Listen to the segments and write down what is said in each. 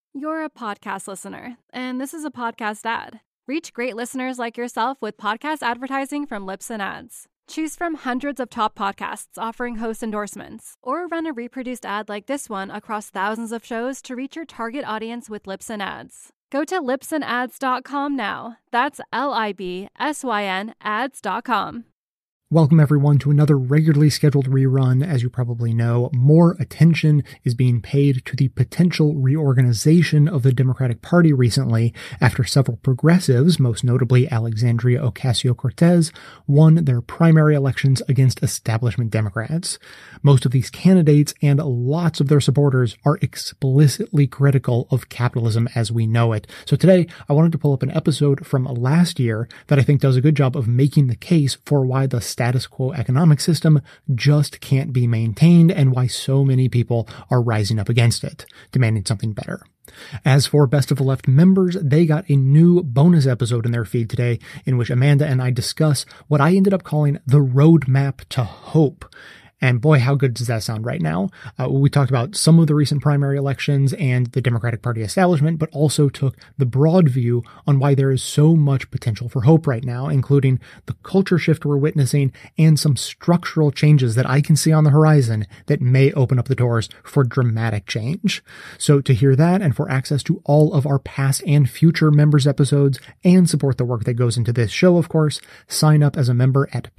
You're a podcast listener, and this is a podcast ad. Reach great listeners like yourself with podcast advertising from Libsyn Ads. Choose from hundreds of top podcasts offering host endorsements, or run a reproduced ad like this one across thousands of shows to reach your target audience with Libsyn Ads. Go to libsynads.com now. That's LIBSYN ads.com. Welcome, everyone, to another regularly scheduled rerun. As you probably know, more attention is being paid to the potential reorganization of the Democratic Party recently after several progressives, most notably Alexandria Ocasio-Cortez, won their primary elections against establishment Democrats. Most of these candidates and lots of their supporters are explicitly critical of capitalism as we know it. So today, I wanted to pull up an episode from last year that I think does a good job of making the case for why the status quo economic system just can't be maintained and why so many people are rising up against it, demanding something better. As for Best of the Left members, they got a new bonus episode in their feed today in which Amanda and I discuss what I ended up calling the roadmap to hope. And boy, how good does that sound right now? We talked about some of the recent primary elections and the Democratic Party establishment, but also took the broad view on why there is so much potential for hope right now, including the culture shift we're witnessing and some structural changes that I can see on the horizon that may open up the doors for dramatic change. So to hear that and for access to all of our past and future members episodes and support the work that goes into this show, of course, sign up as a member at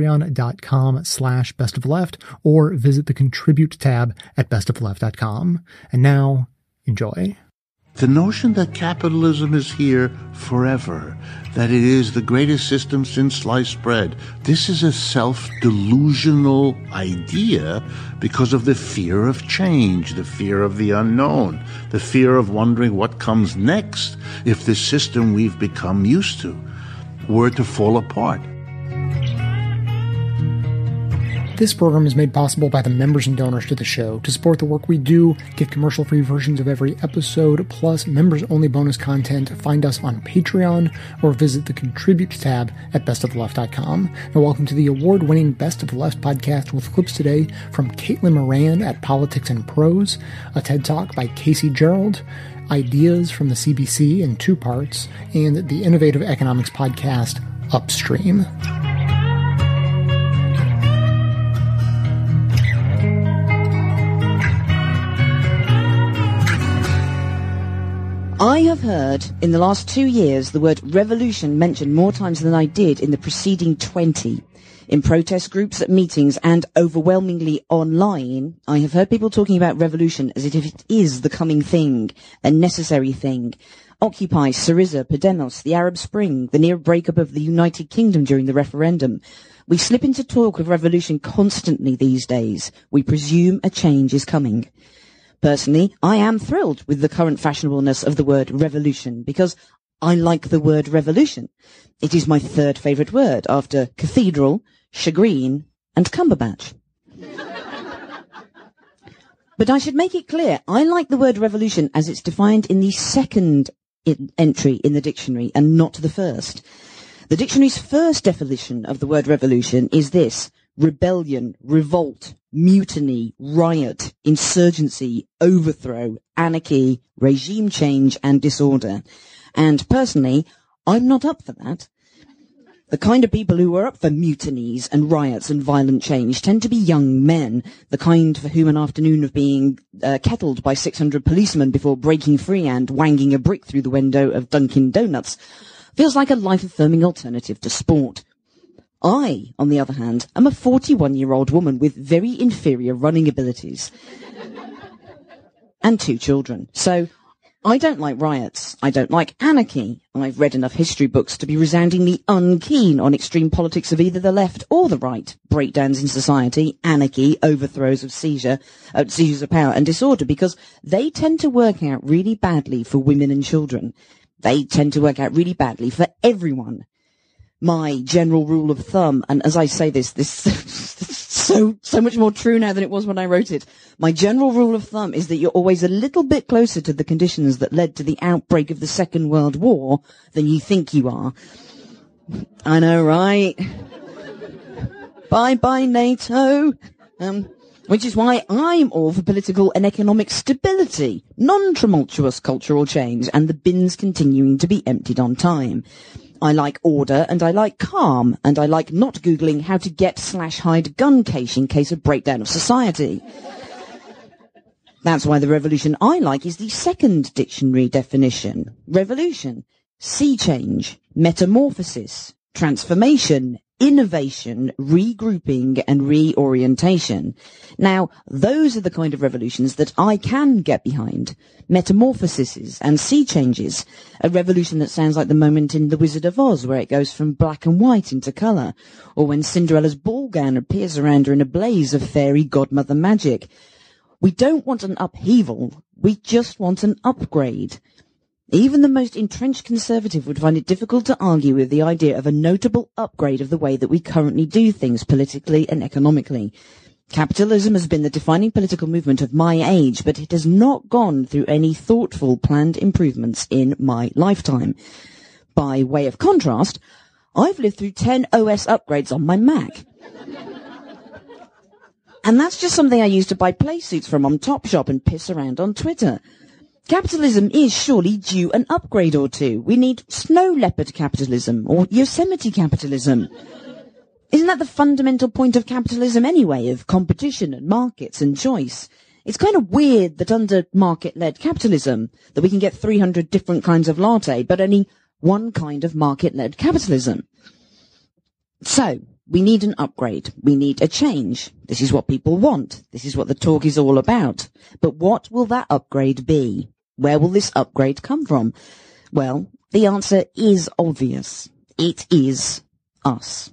patreon.com/bestofleft or visit the Contribute tab at bestofleft.com. And now, enjoy. The notion that capitalism is here forever, that it is the greatest system since sliced bread, this is a self-delusional idea because of the fear of change, the fear of the unknown, the fear of wondering what comes next if the system we've become used to were to fall apart. This program is made possible by the members and donors to the show. To support the work we do, get commercial-free versions of every episode, plus members-only bonus content, find us on Patreon or visit the Contribute tab at bestofleft.com. Now, welcome to the award-winning Best of the Left podcast with clips today from Caitlin Moran at Politics and Prose, a TED Talk by Casey Gerald, ideas from the CBC in 2 parts, and the innovative economics podcast Upstream. I have heard in the last 2 years the word revolution mentioned more times than I did in the preceding 20. In protest groups, at meetings, and overwhelmingly online, I have heard people talking about revolution as if it is the coming thing, a necessary thing. Occupy, Syriza, Podemos, the Arab Spring, the near breakup of the United Kingdom during the referendum. We slip into talk of revolution constantly these days. We presume a change is coming. Personally, I am thrilled with the current fashionableness of the word revolution because I like the word revolution. It is my 3rd favourite word after cathedral, chagrine, and Cumberbatch. But I should make it clear, I like the word revolution as it's defined in the 2nd entry in the dictionary and not the 1st. The dictionary's 1st definition of the word revolution is this: rebellion, revolt, mutiny, riot, insurgency, overthrow, anarchy, regime change, and disorder. And personally, I'm not up for that. The kind of people who are up for mutinies and riots and violent change tend to be young men, the kind for whom an afternoon of being kettled by 600 policemen before breaking free and wanging a brick through the window of Dunkin' Donuts feels like a life-affirming alternative to sport. I, on the other hand, am a 41-year-old woman with very inferior running abilities and 2 children. So I don't like riots. I don't like anarchy. I've read enough history books to be resoundingly unkeen on extreme politics of either the left or the right, breakdowns in society, anarchy, overthrows of seizures of power and disorder, because they tend to work out really badly for women and children. They tend to work out really badly for everyone. My general rule of thumb, and as I say this so much more true now than it was when I wrote it. My general rule of thumb is that you're always a little bit closer to the conditions that led to the outbreak of the Second World War than you think you are. I know, right? Bye-bye, NATO. Which is why I'm all for political and economic stability, non-tumultuous cultural change, and the bins continuing to be emptied on time. I like order, and I like calm, and I like not Googling how to get/hide gun cache in case of breakdown of society. That's why the revolution I like is the second dictionary definition. Revolution, sea change, metamorphosis, transformation, innovation, regrouping, and reorientation. Now, those are the kind of revolutions that I can get behind. Metamorphoses and sea changes. A revolution that sounds like the moment in The Wizard of Oz where it goes from black and white into colour, or when Cinderella's ball gown appears around her in a blaze of fairy godmother magic. We don't want an upheaval, we just want an upgrade. Even the most entrenched conservative would find it difficult to argue with the idea of a notable upgrade of the way that we currently do things politically and economically. Capitalism has been the defining political movement of my age, but it has not gone through any thoughtful, planned improvements in my lifetime. By way of contrast, I've lived through 10 OS upgrades on my Mac. And that's just something I used to buy playsuits from on Topshop and piss around on Twitter. Capitalism is surely due an upgrade or two. We need snow leopard capitalism or Yosemite capitalism. Isn't that the fundamental point of capitalism anyway, of competition and markets and choice? It's kind of weird that under market-led capitalism that we can get 300 different kinds of latte, but only one kind of market-led capitalism. So, we need an upgrade. We need a change. This is what people want. This is what the talk is all about. But what will that upgrade be? Where will this upgrade come from? Well, the answer is obvious. It is us.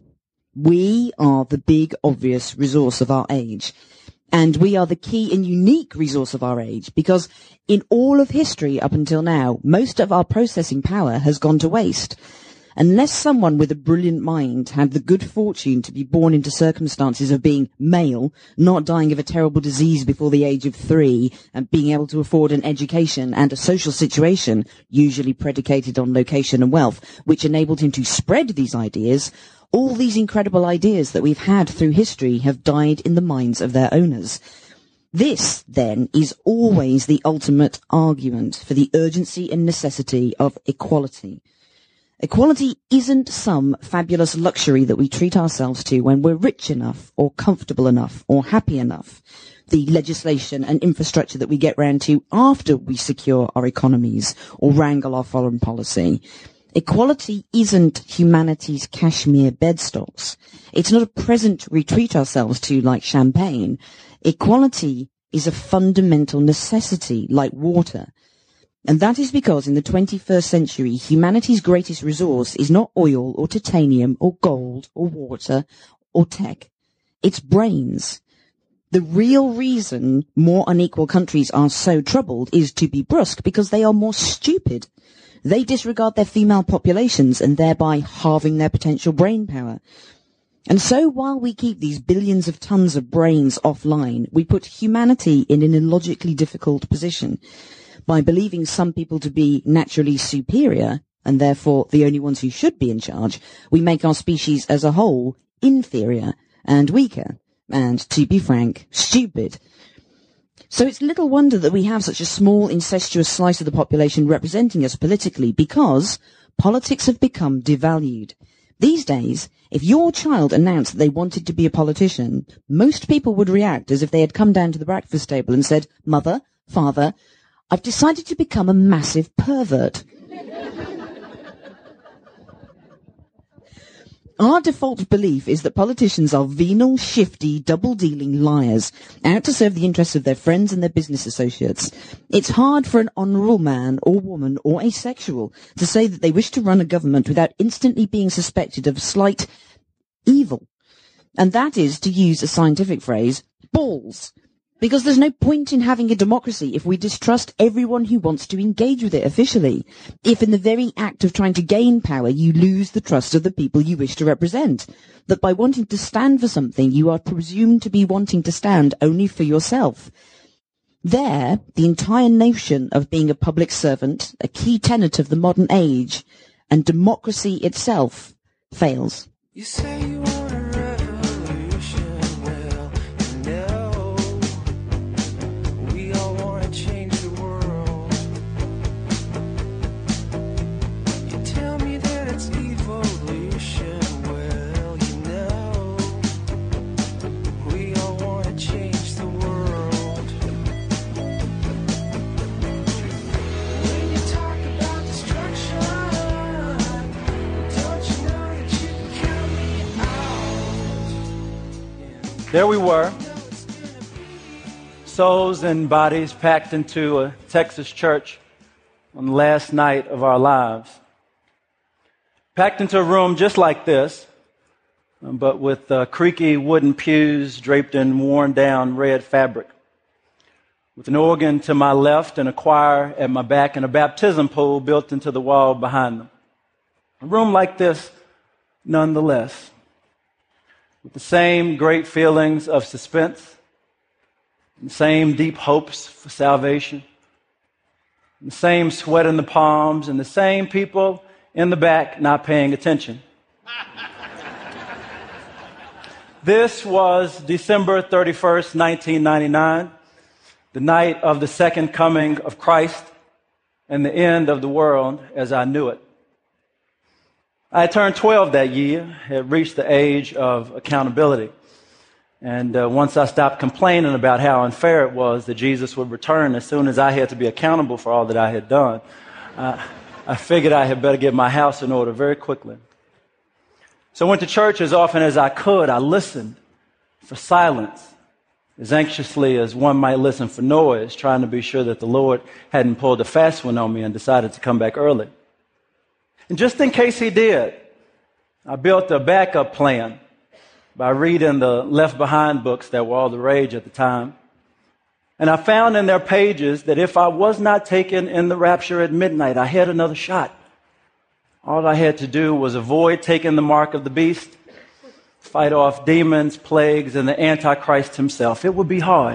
We are the big, obvious resource of our age. And we are the key and unique resource of our age, because in all of history up until now, most of our processing power has gone to waste. Unless someone with a brilliant mind had the good fortune to be born into circumstances of being male, not dying of a terrible disease before the age of 3, and being able to afford an education and a social situation, usually predicated on location and wealth, which enabled him to spread these ideas, all these incredible ideas that we've had through history have died in the minds of their owners. This, then, is always the ultimate argument for the urgency and necessity of equality. Equality isn't some fabulous luxury that we treat ourselves to when we're rich enough or comfortable enough or happy enough. The legislation and infrastructure that we get round to after we secure our economies or wrangle our foreign policy. Equality isn't humanity's cashmere bedstocks. It's not a present we treat ourselves to like champagne. Equality is a fundamental necessity like water. And that is because in the 21st century, humanity's greatest resource is not oil or titanium or gold or water or tech. It's brains. The real reason more unequal countries are so troubled is, to be brusque, because they are more stupid. They disregard their female populations and thereby halving their potential brain power. And so while we keep these billions of tons of brains offline, we put humanity in an illogically difficult position. By believing some people to be naturally superior, and therefore the only ones who should be in charge, we make our species as a whole inferior and weaker, and, to be frank, stupid. So it's little wonder that we have such a small, incestuous slice of the population representing us politically, because politics have become devalued. These days, if your child announced that they wanted to be a politician, most people would react as if they had come down to the breakfast table and said, "Mother, Father, I've decided to become a massive pervert." Our default belief is that politicians are venal, shifty, double-dealing liars, out to serve the interests of their friends and their business associates. It's hard for an honourable man or woman or asexual to say that they wish to run a government without instantly being suspected of slight evil. And that is, to use a scientific phrase, balls. Because there's no point in having a democracy if we distrust everyone who wants to engage with it officially. If in the very act of trying to gain power you lose the trust of the people you wish to represent. That by wanting to stand for something you are presumed to be wanting to stand only for yourself. There, the entire notion of being a public servant, a key tenet of the modern age, and democracy itself, fails. You say you want a revolution, well, you know There we were, souls and bodies packed into a Texas church on the last night of our lives. Packed into a room just like this, but with creaky wooden pews draped in worn down red fabric, with an organ to my left and a choir at my back and a baptism pool built into the wall behind them. A room like this, nonetheless, with the same great feelings of suspense, the same deep hopes for salvation, the same sweat in the palms, and the same people in the back not paying attention. This was December 31st, 1999, the night of the second coming of Christ and the end of the world as I knew it. I had turned 12 that year, had reached the age of accountability. And once I stopped complaining about how unfair it was that Jesus would return as soon as I had to be accountable for all that I had done, I figured I had better get my house in order very quickly. So I went to church as often as I could. I listened for silence, as anxiously as one might listen for noise, trying to be sure that the Lord hadn't pulled a fast one on me and decided to come back early. And just in case he did, I built a backup plan by reading the Left Behind books that were all the rage at the time. And I found in their pages that if I was not taken in the rapture at midnight, I had another shot. All I had to do was avoid taking the mark of the beast, fight off demons, plagues, and the Antichrist himself. It would be hard.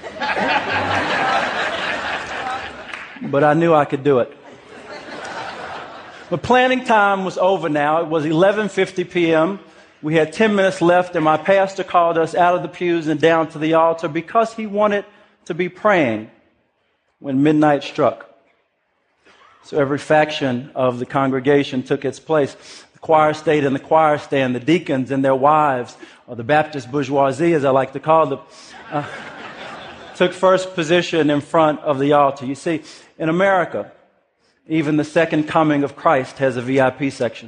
But I knew I could do it. But planning time was over now. It was 11:50 p.m. We had 10 minutes left, and my pastor called us out of the pews and down to the altar because he wanted to be praying when midnight struck. So every faction of the congregation took its place. The choir stayed in the choir stand, the deacons and their wives, or the Baptist bourgeoisie, as I like to call them, took first position in front of the altar. You see, in America, even the second coming of Christ has a VIP section.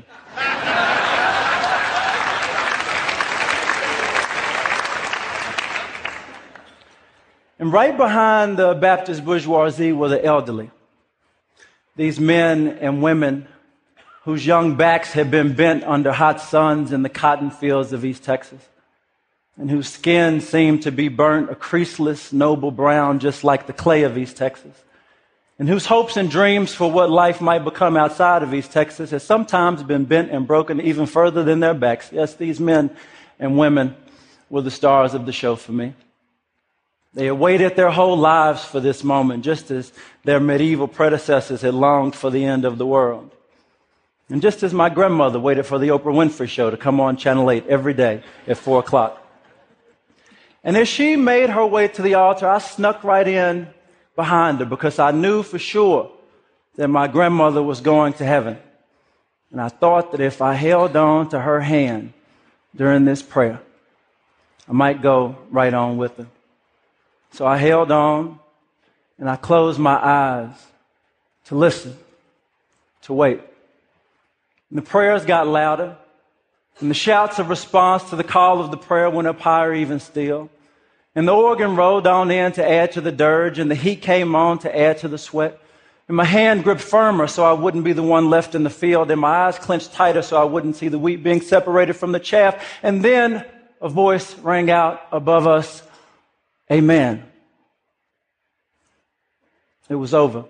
And right behind the Baptist bourgeoisie were the elderly. These men and women whose young backs had been bent under hot suns in the cotton fields of East Texas, and whose skin seemed to be burnt a creaseless, noble brown, just like the clay of East Texas, and whose hopes and dreams for what life might become outside of East Texas has sometimes been bent and broken even further than their backs. Yes, these men and women were the stars of the show for me. They had waited their whole lives for this moment, just as their medieval predecessors had longed for the end of the world. And just as my grandmother waited for the Oprah Winfrey Show to come on Channel 8 every day at 4 o'clock. And as she made her way to the altar, I snuck right in behind her because I knew for sure that my grandmother was going to heaven. And I thought that if I held on to her hand during this prayer, I might go right on with her. So I held on and I closed my eyes to listen, to wait. And the prayers got louder, and the shouts of response to the call of the prayer went up higher even still. And the organ rolled on in to add to the dirge, and the heat came on to add to the sweat. And my hand gripped firmer so I wouldn't be the one left in the field, and my eyes clenched tighter so I wouldn't see the wheat being separated from the chaff. And then a voice rang out above us, "Amen." It was over.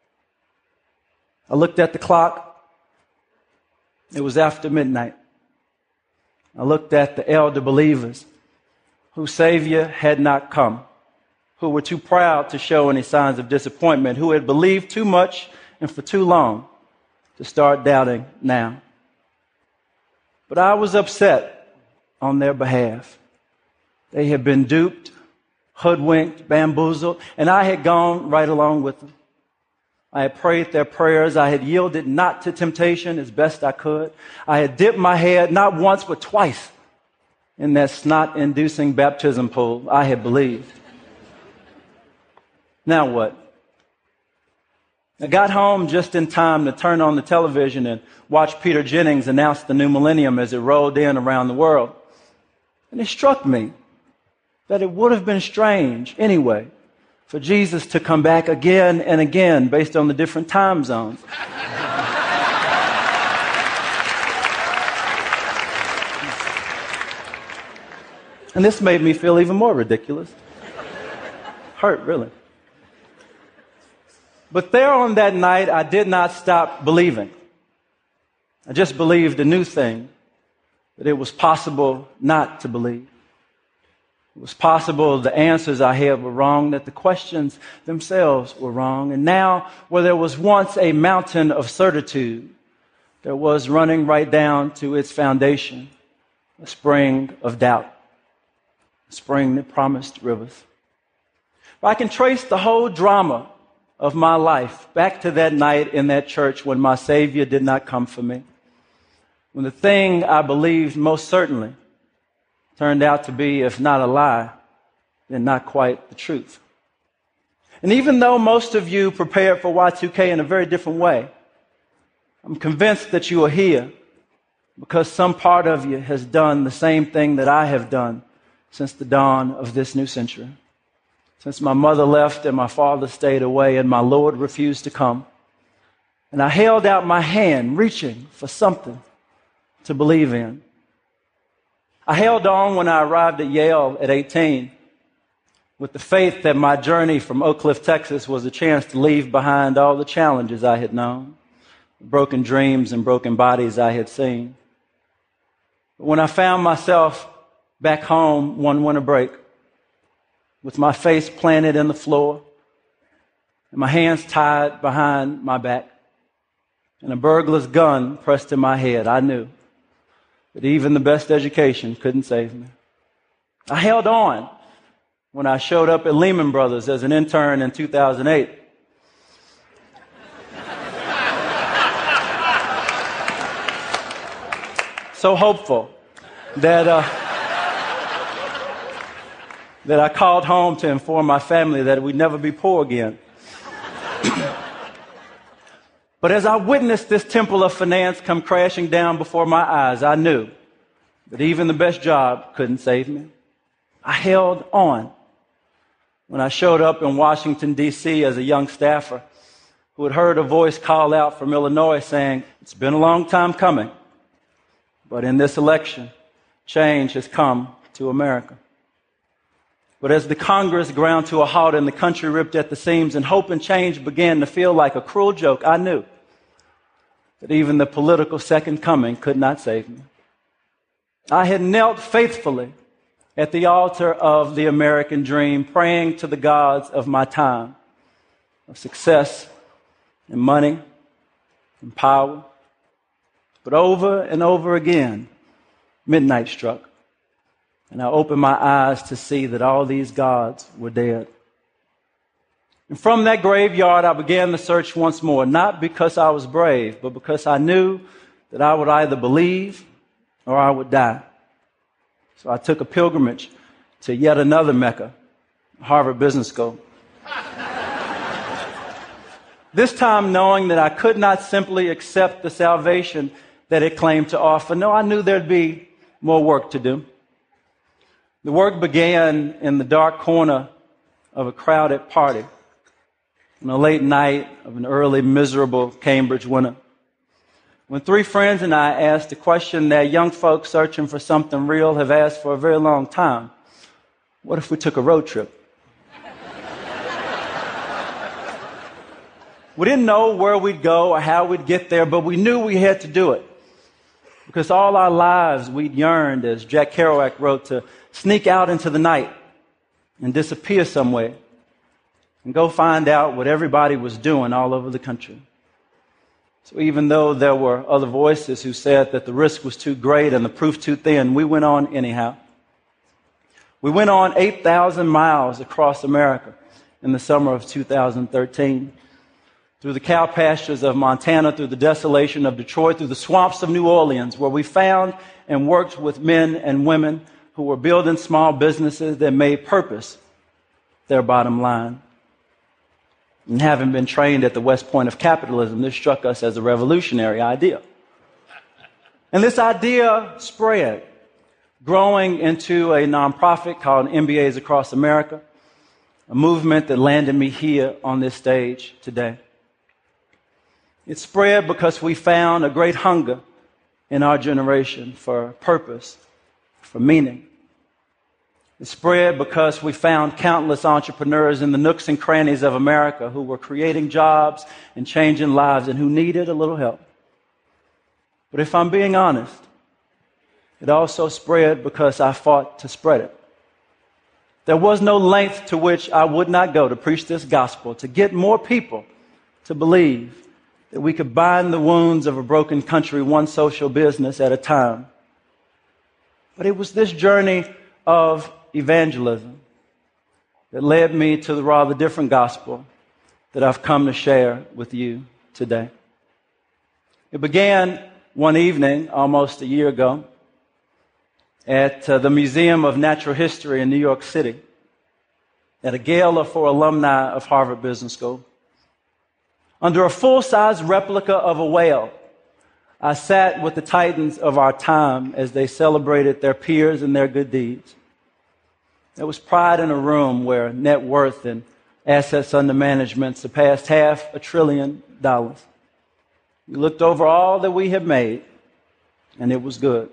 I looked at the clock. It was after midnight. I looked at the elder believers whose Savior had not come, who were too proud to show any signs of disappointment, who had believed too much and for too long to start doubting now. But I was upset on their behalf. They had been duped, hoodwinked, bamboozled, and I had gone right along with them. I had prayed their prayers. I had yielded not to temptation as best I could. I had dipped my head not once but twice in that snot-inducing baptism pool. I had believed. Now what? I got home just in time to turn on the television and watch Peter Jennings announce the new millennium as it rolled in around the world. And it struck me that it would have been strange anyway for Jesus to come back again and again based on the different time zones. And this made me feel even more ridiculous. Hurt, really. But there on that night, I did not stop believing. I just believed a new thing, that it was possible not to believe. It was possible the answers I had were wrong, that the questions themselves were wrong. And now, where there was once a mountain of certitude, there was running right down to its foundation a spring of doubt, a spring that promised rivers. I can trace the whole drama of my life back to that night in that church when my Savior did not come for me, when the thing I believed most certainly turned out to be, if not a lie, then not quite the truth. And even though most of you prepared for Y2K in a very different way, I'm convinced that you are here because some part of you has done the same thing that I have done since the dawn of this new century. Since my mother left and my father stayed away and my Lord refused to come. And I held out my hand, reaching for something to believe in. I held on when I arrived at Yale at 18 with the faith that my journey from Oak Cliff, Texas was a chance to leave behind all the challenges I had known, the broken dreams and broken bodies I had seen. But when I found myself back home one winter break, with my face planted in the floor and my hands tied behind my back and a burglar's gun pressed to my head, I knew that even the best education couldn't save me. I held on when I showed up at Lehman Brothers as an intern in 2008. So hopeful that I called home to inform my family that we'd never be poor again. But as I witnessed this temple of finance come crashing down before my eyes, I knew that even the best job couldn't save me. I held on when I showed up in Washington, D.C. as a young staffer who had heard a voice call out from Illinois saying, "It's been a long time coming, but in this election, change has come to America." But as the Congress ground to a halt and the country ripped at the seams and hope and change began to feel like a cruel joke, I knew that even the political second coming could not save me. I had knelt faithfully at the altar of the American dream, praying to the gods of my time, of success and money and power. But over and over again, midnight struck. And I opened my eyes to see that all these gods were dead. And from that graveyard, I began the search once more, not because I was brave, but because I knew that I would either believe or I would die. So I took a pilgrimage to yet another Mecca, Harvard Business School. This time knowing that I could not simply accept the salvation that it claimed to offer. No, I knew there'd be more work to do. The work began in the dark corner of a crowded party on a late night of an early, miserable Cambridge winter, when three friends and I asked a question that young folks searching for something real have asked for a very long time. What if we took a road trip? We didn't know where we'd go or how we'd get there, but we knew we had to do it. Because all our lives we'd yearned, as Jack Kerouac wrote, to sneak out into the night and disappear somewhere and go find out what everybody was doing all over the country. So even though there were other voices who said that the risk was too great and the proof too thin, we went on anyhow. We went on 8,000 miles across America in the summer of 2013. Through the cow pastures of Montana, through the desolation of Detroit, through the swamps of New Orleans, where we found and worked with men and women who were building small businesses that made purpose their bottom line. And having been trained at the West Point of capitalism, this struck us as a revolutionary idea. And this idea spread growing into a nonprofit called MBAs Across America, a movement that landed me here on this stage today. It spread because we found a great hunger in our generation for purpose, for meaning. It spread because we found countless entrepreneurs in the nooks and crannies of America who were creating jobs and changing lives and who needed a little help. But if I'm being honest, it also spread because I fought to spread it. There was no length to which I would not go to preach this gospel, to get more people to believe that we could bind the wounds of a broken country one social business at a time. But it was this journey of evangelism that led me to the rather different gospel that I've come to share with you today. It began one evening almost a year ago at the Museum of Natural History in New York City at a gala for alumni of Harvard Business School. Under a full-size replica of a whale, I sat with the titans of our time as they celebrated their peers and their good deeds. There was pride in a room where net worth and assets under management surpassed $500 billion. We looked over all that we had made, and it was good.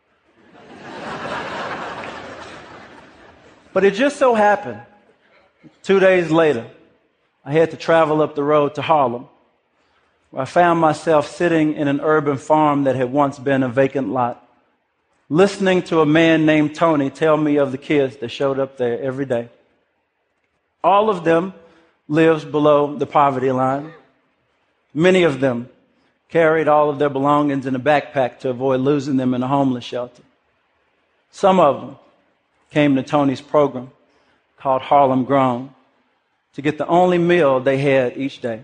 But it just so happened, 2 days later, I had to travel up the road to Harlem, where I found myself sitting in an urban farm that had once been a vacant lot, listening to a man named Tony tell me of the kids that showed up there every day. All of them lived below the poverty line. Many of them carried all of their belongings in a backpack to avoid losing them in a homeless shelter. Some of them came to Tony's program called Harlem Grown to get the only meal they had each day.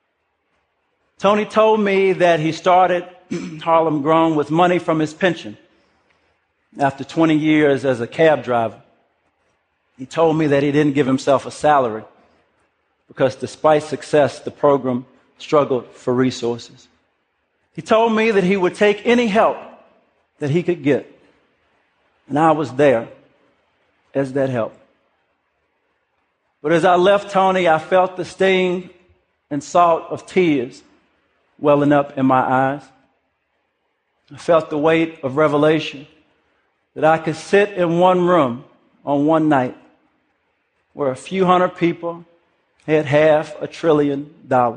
Tony told me that he started Harlem Grown with money from his pension after 20 years as a cab driver. He told me that he didn't give himself a salary because despite success, the program struggled for resources. He told me that he would take any help that he could get, and I was there as that help. But as I left Tony, I felt the sting and salt of tears welling up in my eyes. I felt the weight of revelation that I could sit in one room on one night where a few hundred people had $500 billion.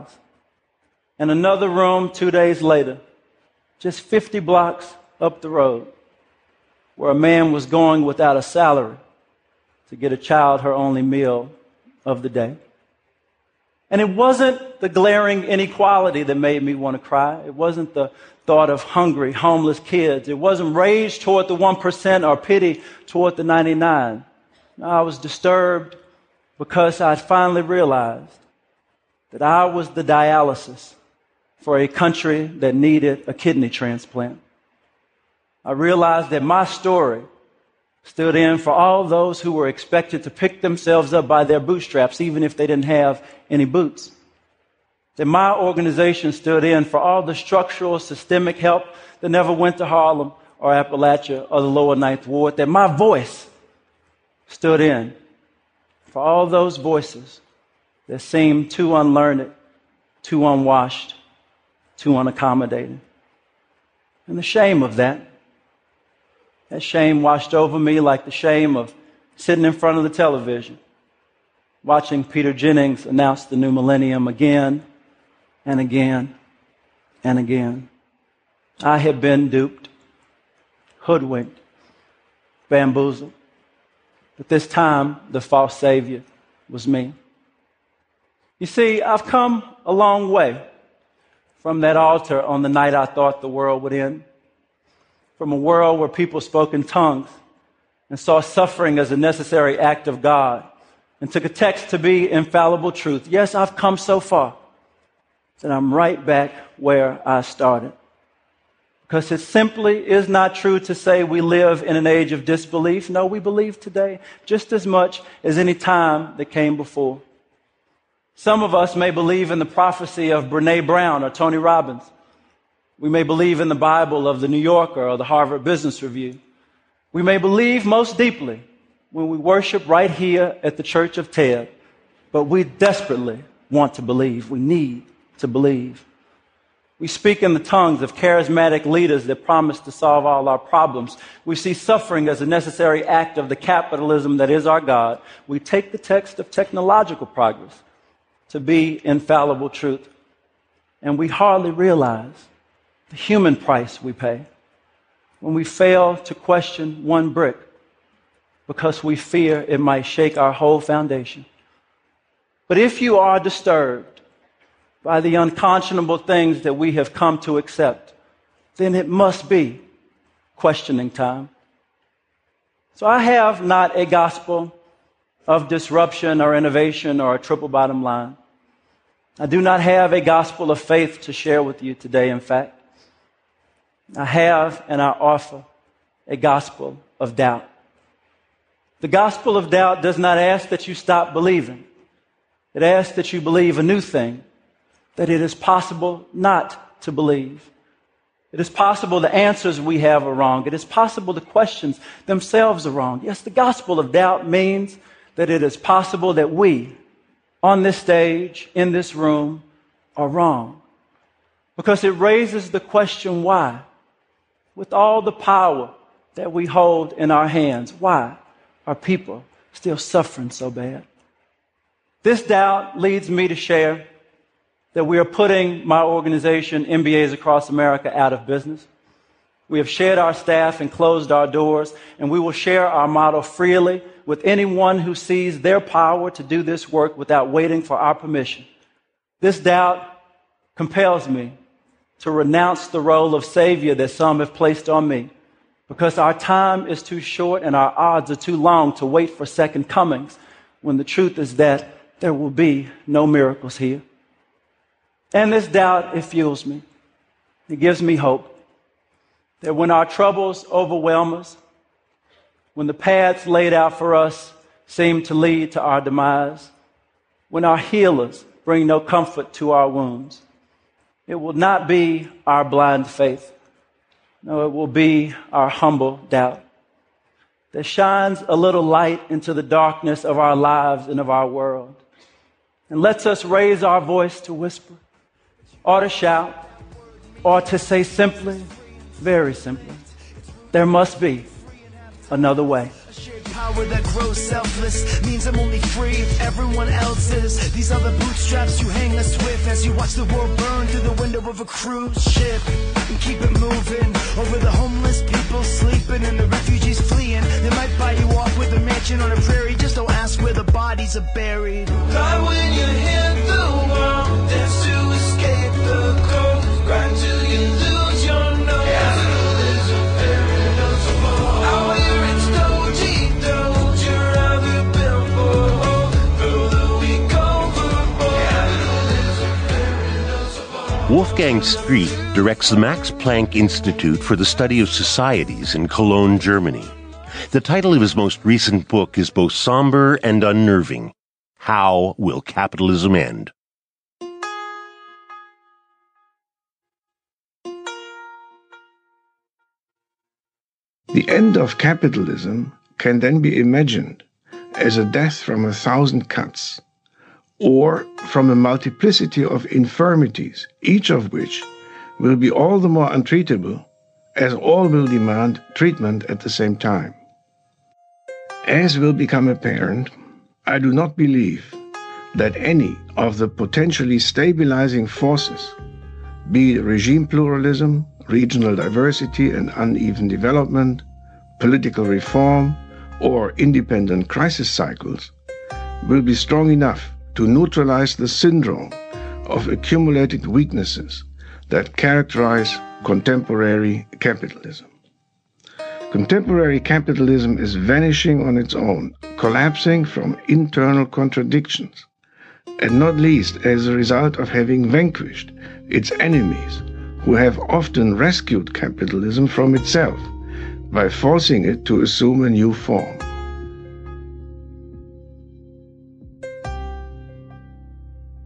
And another room 2 days later, just 50 blocks up the road, where a man was going without a salary to get a child her only meal of the day. And it wasn't the glaring inequality that made me want to cry. It wasn't the thought of hungry, homeless kids. It wasn't rage toward the 1% or pity toward the 99. No, I was disturbed because I'd finally realized that I was the dialysis for a country that needed a kidney transplant. I realized that my story stood in for all those who were expected to pick themselves up by their bootstraps, even if they didn't have any boots. That my organization stood in for all the structural, systemic help that never went to Harlem or Appalachia or the lower Ninth Ward. That my voice stood in for all those voices that seemed too unlearned, too unwashed, too unaccommodating. And the shame of that shame washed over me like the shame of sitting in front of the television, watching Peter Jennings announce the new millennium again and again and again. I had been duped, hoodwinked, bamboozled. But this time, the false savior was me. You see, I've come a long way from that altar on the night I thought the world would end. From a world where people spoke in tongues and saw suffering as a necessary act of God and took a text to be infallible truth. Yes, I've come so far that I'm right back where I started. Because it simply is not true to say we live in an age of disbelief. No, we believe today just as much as any time that came before. Some of us may believe in the prophecy of Brene Brown or Tony Robbins. We may believe in the Bible of the New Yorker or the Harvard Business Review. We may believe most deeply when we worship right here at the Church of Ted, but we desperately want to believe. We need to believe. We speak in the tongues of charismatic leaders that promise to solve all our problems. We see suffering as a necessary act of the capitalism that is our God. We take the text of technological progress to be infallible truth. And we hardly realize the human price we pay when we fail to question one brick because we fear it might shake our whole foundation. But if you are disturbed by the unconscionable things that we have come to accept, then it must be questioning time. So I have not a gospel of disruption or innovation or a triple bottom line. I do not have a gospel of faith to share with you today, in fact. I have and I offer a gospel of doubt. The gospel of doubt does not ask that you stop believing. It asks that you believe a new thing, that it is possible not to believe. It is possible the answers we have are wrong. It is possible the questions themselves are wrong. Yes, the gospel of doubt means that it is possible that we, on this stage, in this room, are wrong. Because it raises the question, why? With all the power that we hold in our hands, why are people still suffering so bad? This doubt leads me to share that we are putting my organization, MBAs Across America, out of business. We have shed our staff and closed our doors, and we will share our model freely with anyone who sees their power to do this work without waiting for our permission. This doubt compels me to renounce the role of savior that some have placed on me, because our time is too short and our odds are too long to wait for second comings, when the truth is that there will be no miracles here. And this doubt, it fuels me. It gives me hope that when our troubles overwhelm us, when the paths laid out for us seem to lead to our demise, when our healers bring no comfort to our wounds, it will not be our blind faith. No, it will be our humble doubt that shines a little light into the darkness of our lives and of our world, and lets us raise our voice to whisper, or to shout, or to say simply, very simply, there must be another way. Power that grows selfless means I'm only free if everyone else is. These are the bootstraps you hang us with as you watch the world burn through the window of a cruise ship. And keep it moving over the homeless people sleeping and the refugees fleeing. They might buy you off with a mansion on a prairie, just don't ask where the bodies are buried. Cry when you hit the wall, dance to escape the cold, grind till you lose your nose. Wolfgang Street directs the Max Planck Institute for the Study of Societies in Cologne, Germany. The title of his most recent book is both somber and unnerving. How Will Capitalism End? The end of capitalism can then be imagined as a death from 1,000 cuts, or from a multiplicity of infirmities, each of which will be all the more untreatable as all will demand treatment at the same time. As will become apparent, I do not believe that any of the potentially stabilizing forces, be it regime pluralism, regional diversity and uneven development, political reform, or independent crisis cycles, will be strong enough to neutralize the syndrome of accumulated weaknesses that characterize contemporary capitalism. Contemporary capitalism is vanishing on its own, collapsing from internal contradictions, and not least as a result of having vanquished its enemies, who have often rescued capitalism from itself by forcing it to assume a new form.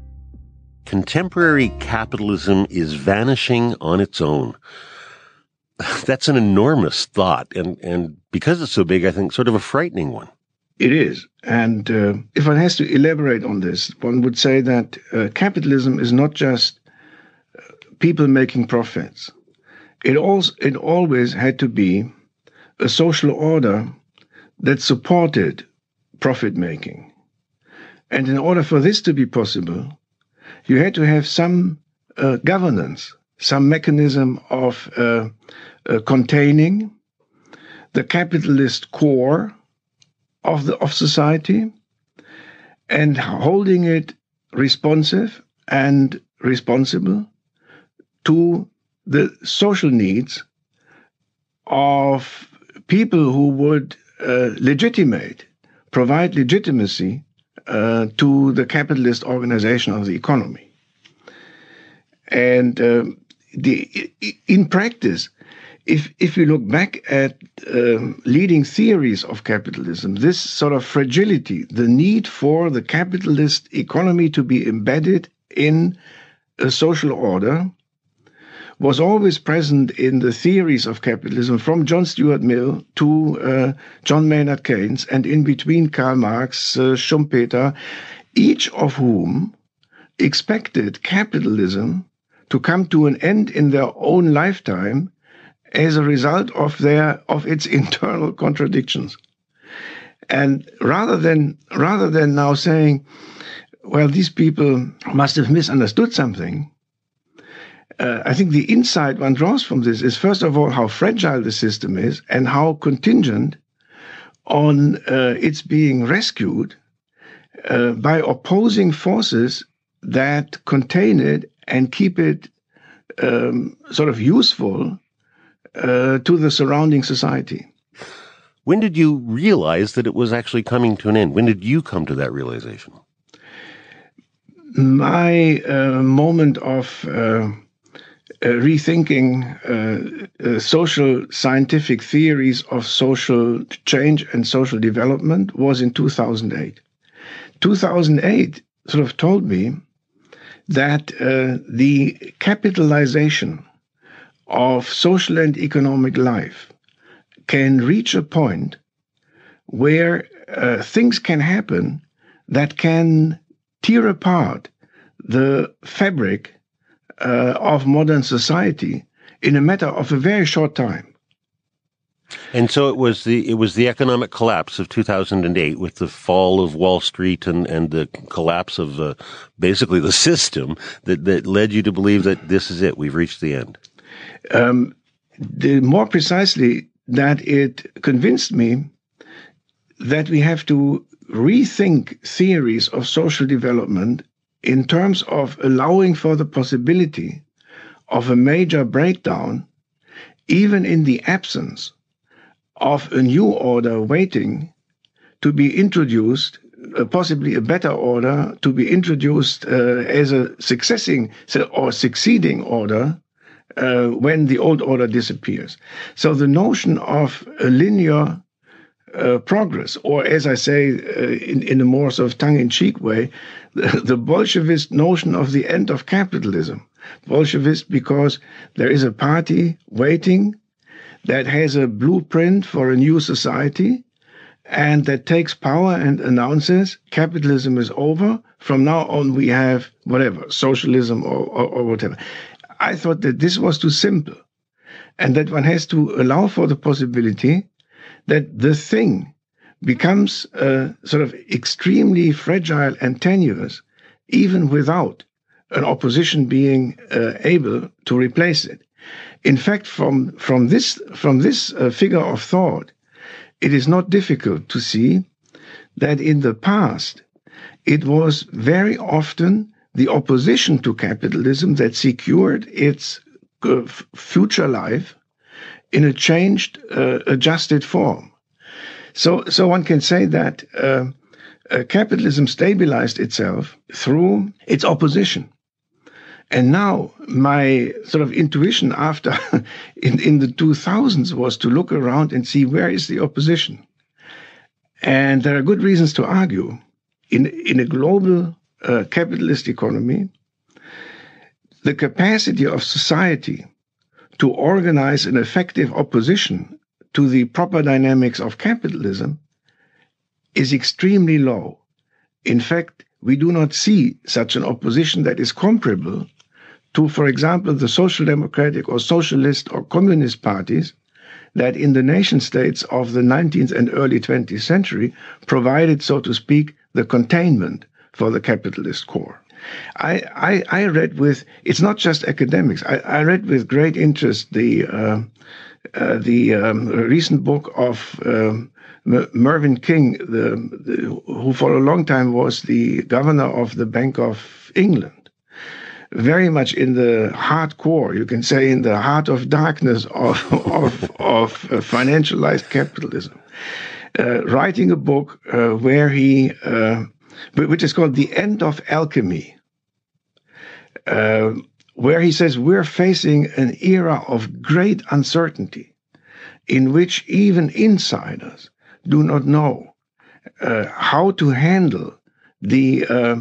Contemporary capitalism is vanishing on its own. That's an enormous thought. And because it's so big, I think sort of a frightening one. It is. And if one has to elaborate on this, one would say that capitalism is not just people making profits. It always had to be a social order that supported profit making. And in order for this to be possible, you had to have some governance, some mechanism of containing the capitalist core of society and holding it responsive and responsible to the social needs of people who would provide legitimacy to the capitalist organization of the economy. And in practice, if you look back at leading theories of capitalism, this sort of fragility, the need for the capitalist economy to be embedded in a social order, was always present in the theories of capitalism, from John Stuart Mill to John Maynard Keynes, and in between Karl Marx, Schumpeter, each of whom expected capitalism to come to an end in their own lifetime as a result of its internal contradictions. And rather than now saying, well, these people must have misunderstood something, I think the insight one draws from this is, first of all, how fragile the system is and how contingent on its being rescued by opposing forces that contain it and keep it sort of useful to the surrounding society. When did you realize that it was actually coming to an end? When did you come to that realization? My moment of rethinking social scientific theories of social change and social development was in 2008. 2008 sort of told me that the capitalization of social and economic life can reach a point where things can happen that can tear apart the fabric of modern society in a matter of a very short time. And so it was the economic collapse of 2008 with the fall of Wall Street and the collapse of basically the system that led you to believe that this is it, we've reached the end. More precisely, that it convinced me that we have to rethink theories of social development in terms of allowing for the possibility of a major breakdown, even in the absence of a new order waiting to be introduced, possibly a better order to be introduced as a succeeding order when the old order disappears. So the notion of a linear progress, or as I say in a more sort of tongue-in-cheek way, the Bolshevist notion of the end of capitalism. Bolshevist because there is a party waiting that has a blueprint for a new society and that takes power and announces capitalism is over. From now on we have whatever, socialism or whatever. I thought that this was too simple and that one has to allow for the possibility that the thing becomes sort of extremely fragile and tenuous, even without an opposition being able to replace it. In fact, from this figure of thought, it is not difficult to see that in the past it was very often the opposition to capitalism that secured its future life in a changed, adjusted form. So one can say that capitalism stabilized itself through its opposition. And now my sort of intuition after in the 2000s was to look around and see where is the opposition. And there are good reasons to argue. In a global capitalist economy, the capacity of society to organize an effective opposition to the proper dynamics of capitalism is extremely low. In fact, we do not see such an opposition that is comparable to, for example, the social democratic or socialist or communist parties that in the nation states of the 19th and early 20th century provided, so to speak, the containment for the capitalist core. I read with, it's not just academics, I read with great interest the recent book of Mervyn King, who for a long time was the governor of the Bank of England. Very much in the hardcore, you can say, in the heart of darkness of financialized capitalism, writing a book where he, which is called The End of Alchemy, where he says we're facing an era of great uncertainty in which even insiders do not know how to handle the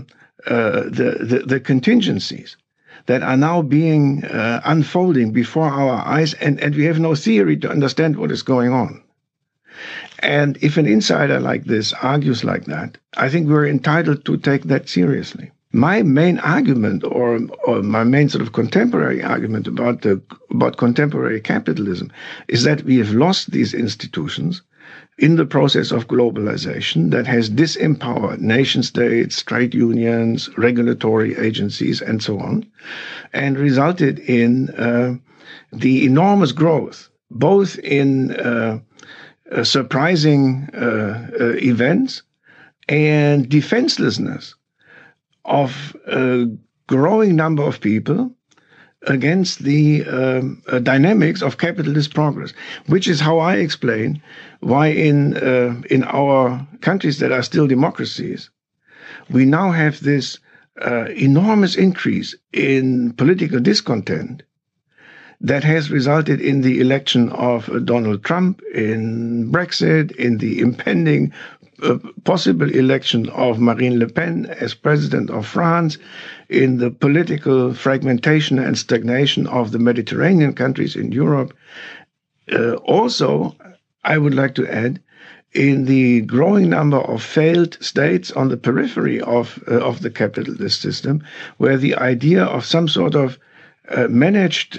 contingencies that are now being unfolding before our eyes, and we have no theory to understand what is going on. And if an insider like this argues like that, I think we're entitled to take that seriously. My main argument, or my main sort of contemporary argument about contemporary capitalism, is that we have lost these institutions in the process of globalization that has disempowered nation states, trade unions, regulatory agencies, and so on, and resulted in the enormous growth, both in surprising events and defenselessness of a growing number of people against the dynamics of capitalist progress, which is how I explain why in our countries that are still democracies, we now have this enormous increase in political discontent that has resulted in the election of Donald Trump, in Brexit, in the impending possible election of Marine Le Pen as president of France, in the political fragmentation and stagnation of the Mediterranean countries in Europe. Also, I would like to add, in the growing number of failed states on the periphery of the capitalist system, where the idea of some sort of managed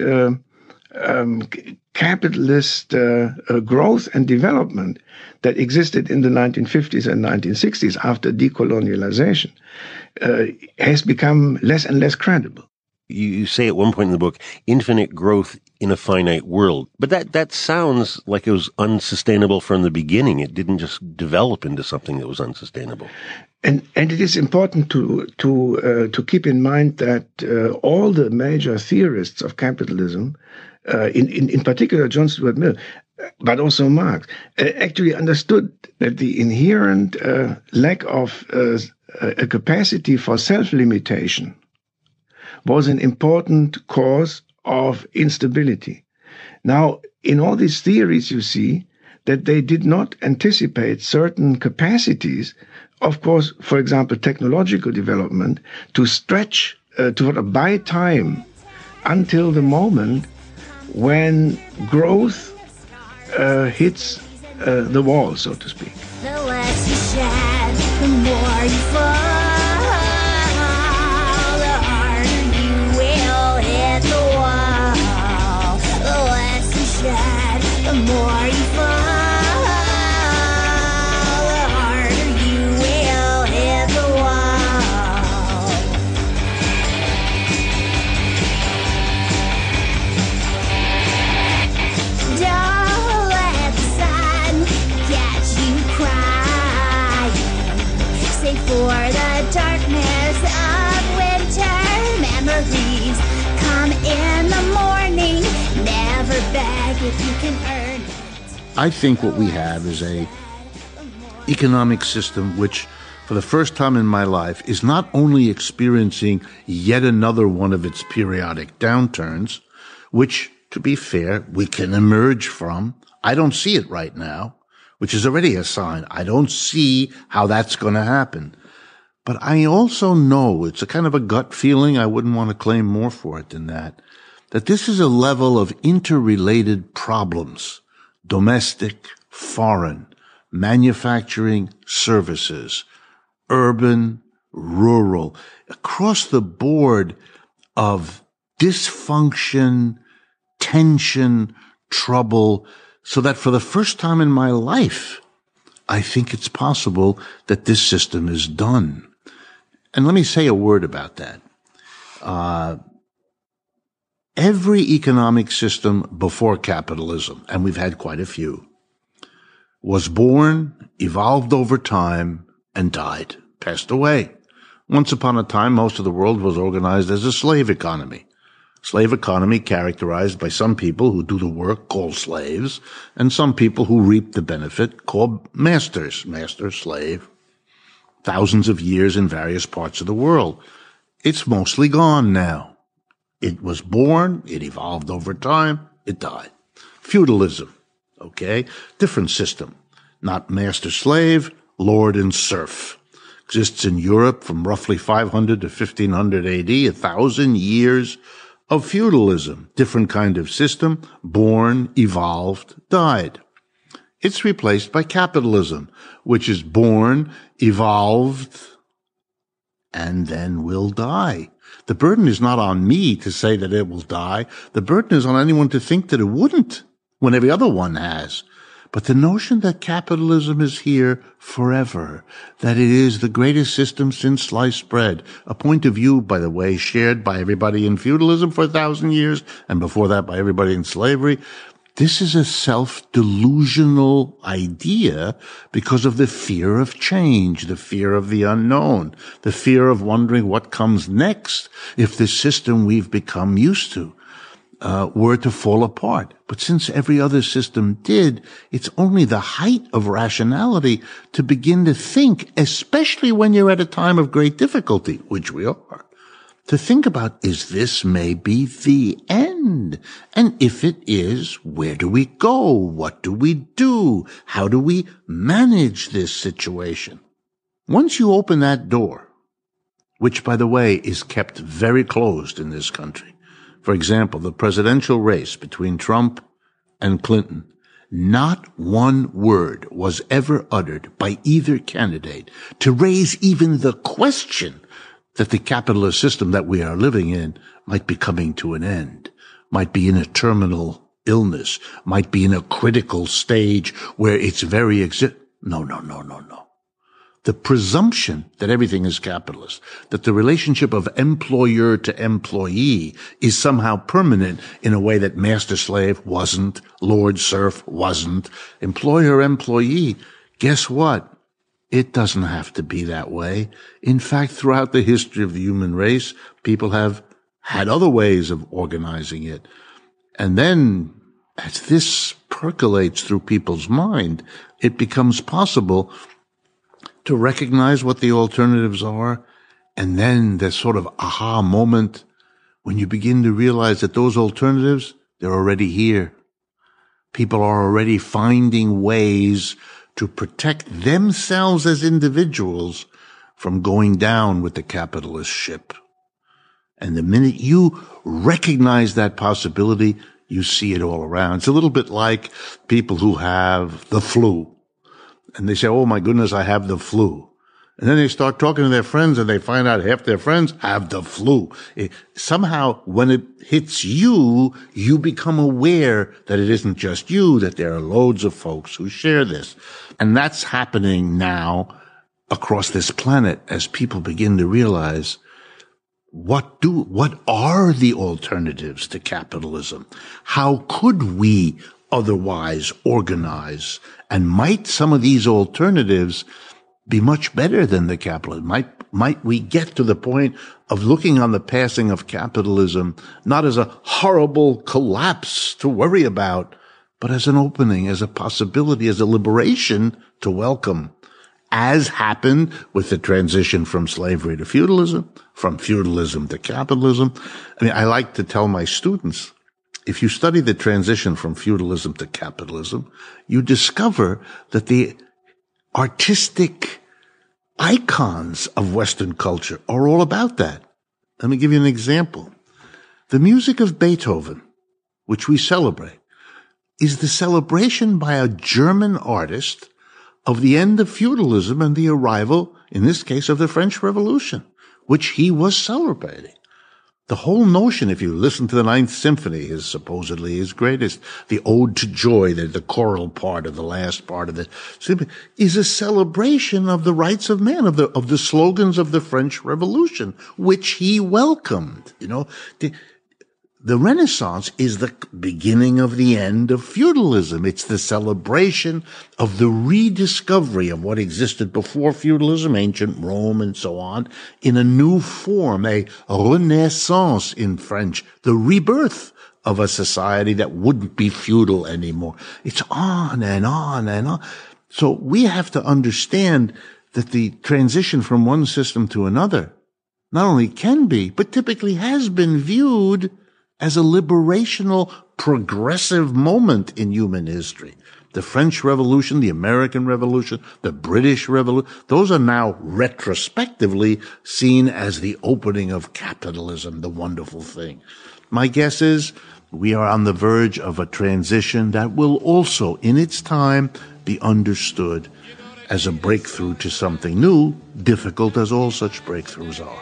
capitalist growth and development that existed in the 1950s and 1960s after decolonialization has become less and less credible. You say at one point in the book, infinite growth in a finite world. But that sounds like it was unsustainable from the beginning. It didn't just develop into something that was unsustainable. And it is important to keep in mind that all the major theorists of capitalism, in particular John Stuart Mill, but also Marx, actually understood that the inherent lack of a capacity for self-limitation was an important cause of instability. Now, in all these theories, you see that they did not anticipate certain capacities, of course, for example, technological development, to stretch, to buy time until the moment when growth hits the wall, so to speak. The less you shed, the more you fall. The harder you will hit the wall. The less you shed, the more you fall. The harder you will hit the wall. Don't let the sun get you crying. Save for the darkness of winter. Memories come in the morning. Never beg if you can earn it. I think what we have is a economic system which, for the first time in my life, is not only experiencing yet another one of its periodic downturns, which, to be fair, we can emerge from. I don't see it right now, which is already a sign. I don't see how that's going to happen. But I also know, it's a kind of a gut feeling, I wouldn't want to claim more for it than that that this is a level of interrelated problems, domestic, foreign, manufacturing, services, urban, rural, across the board of dysfunction, tension, trouble, so that for the first time in my life, I think it's possible that this system is done. And let me say a word about that. Every economic system before capitalism, and we've had quite a few, was born, evolved over time, and died, passed away. Once upon a time, most of the world was organized as a slave economy. Slave economy characterized by some people who do the work called slaves, and some people who reap the benefit called masters, master, slave. Thousands of years in various parts of the world. It's mostly gone now. It was born, it evolved over time, it died. Feudalism, okay? Different system. Not master-slave, lord and serf. Exists in Europe from roughly 500 to 1500 AD, 1,000 years of feudalism. Different kind of system, born, evolved, died. It's replaced by capitalism, which is born, evolved, and then will die. The burden is not on me to say that it will die. The burden is on anyone to think that it wouldn't, when every other one has. But the notion that capitalism is here forever, that it is the greatest system since sliced bread, a point of view, by the way, shared by everybody in feudalism for 1,000 years, and before that by everybody in slavery, this is a self-delusional idea because of the fear of change, the fear of the unknown, the fear of wondering what comes next if the system we've become used to were to fall apart. But since every other system did, it's only the height of rationality to begin to think, especially when you're at a time of great difficulty, which we are, to think about, is this maybe the end? And if it is, where do we go? What do we do? How do we manage this situation? Once you open that door, which, by the way, is kept very closed in this country, for example, the presidential race between Trump and Clinton, not one word was ever uttered by either candidate to raise even the question that the capitalist system that we are living in might be coming to an end, might be in a terminal illness, might be in a critical stage where its very No. The presumption that everything is capitalist, that the relationship of employer to employee is somehow permanent in a way that master-slave wasn't, lord-serf wasn't, employer-employee, guess what? It doesn't have to be that way. In fact, throughout the history of the human race, people have had other ways of organizing it. And then, as this percolates through people's mind, it becomes possible to recognize what the alternatives are, and then there's sort of aha moment when you begin to realize that those alternatives, they're already here. People are already finding ways to protect themselves as individuals from going down with the capitalist ship. And the minute you recognize that possibility, you see it all around. It's a little bit like people who have the flu. And they say, oh my goodness, I have the flu. And then they start talking to their friends and they find out half their friends have the flu. Somehow, when it hits you, you become aware that it isn't just you, that there are loads of folks who share this. And that's happening now across this planet as people begin to realize what are the alternatives to capitalism? How could we otherwise organize? And might some of these alternatives be much better than the capitalism? Might we get to the point of looking on the passing of capitalism not as a horrible collapse to worry about, but as an opening, as a possibility, as a liberation to welcome, as happened with the transition from slavery to feudalism, from feudalism to capitalism. I mean, I like to tell my students, if you study the transition from feudalism to capitalism, you discover that the artistic icons of Western culture are all about that. Let me give you an example. The music of Beethoven, which we celebrate, is the celebration by a German artist of the end of feudalism and the arrival, in this case, of the French Revolution, which he was celebrating. The whole notion, if you listen to the Ninth Symphony, is supposedly his greatest. The Ode to Joy, the choral part of the last part of the symphony, is a celebration of the rights of man, of the slogans of the French Revolution, which he welcomed. You know, the Renaissance is the beginning of the end of feudalism. It's the celebration of the rediscovery of what existed before feudalism, ancient Rome and so on, in a new form, a renaissance in French, the rebirth of a society that wouldn't be feudal anymore. It's on and on and on. So we have to understand that the transition from one system to another not only can be, but typically has been viewed as a liberational, progressive moment in human history. The French Revolution, the American Revolution, the British Revolution, those are now retrospectively seen as the opening of capitalism, the wonderful thing. My guess is we are on the verge of a transition that will also, in its time, be understood as a breakthrough to something new, difficult as all such breakthroughs are.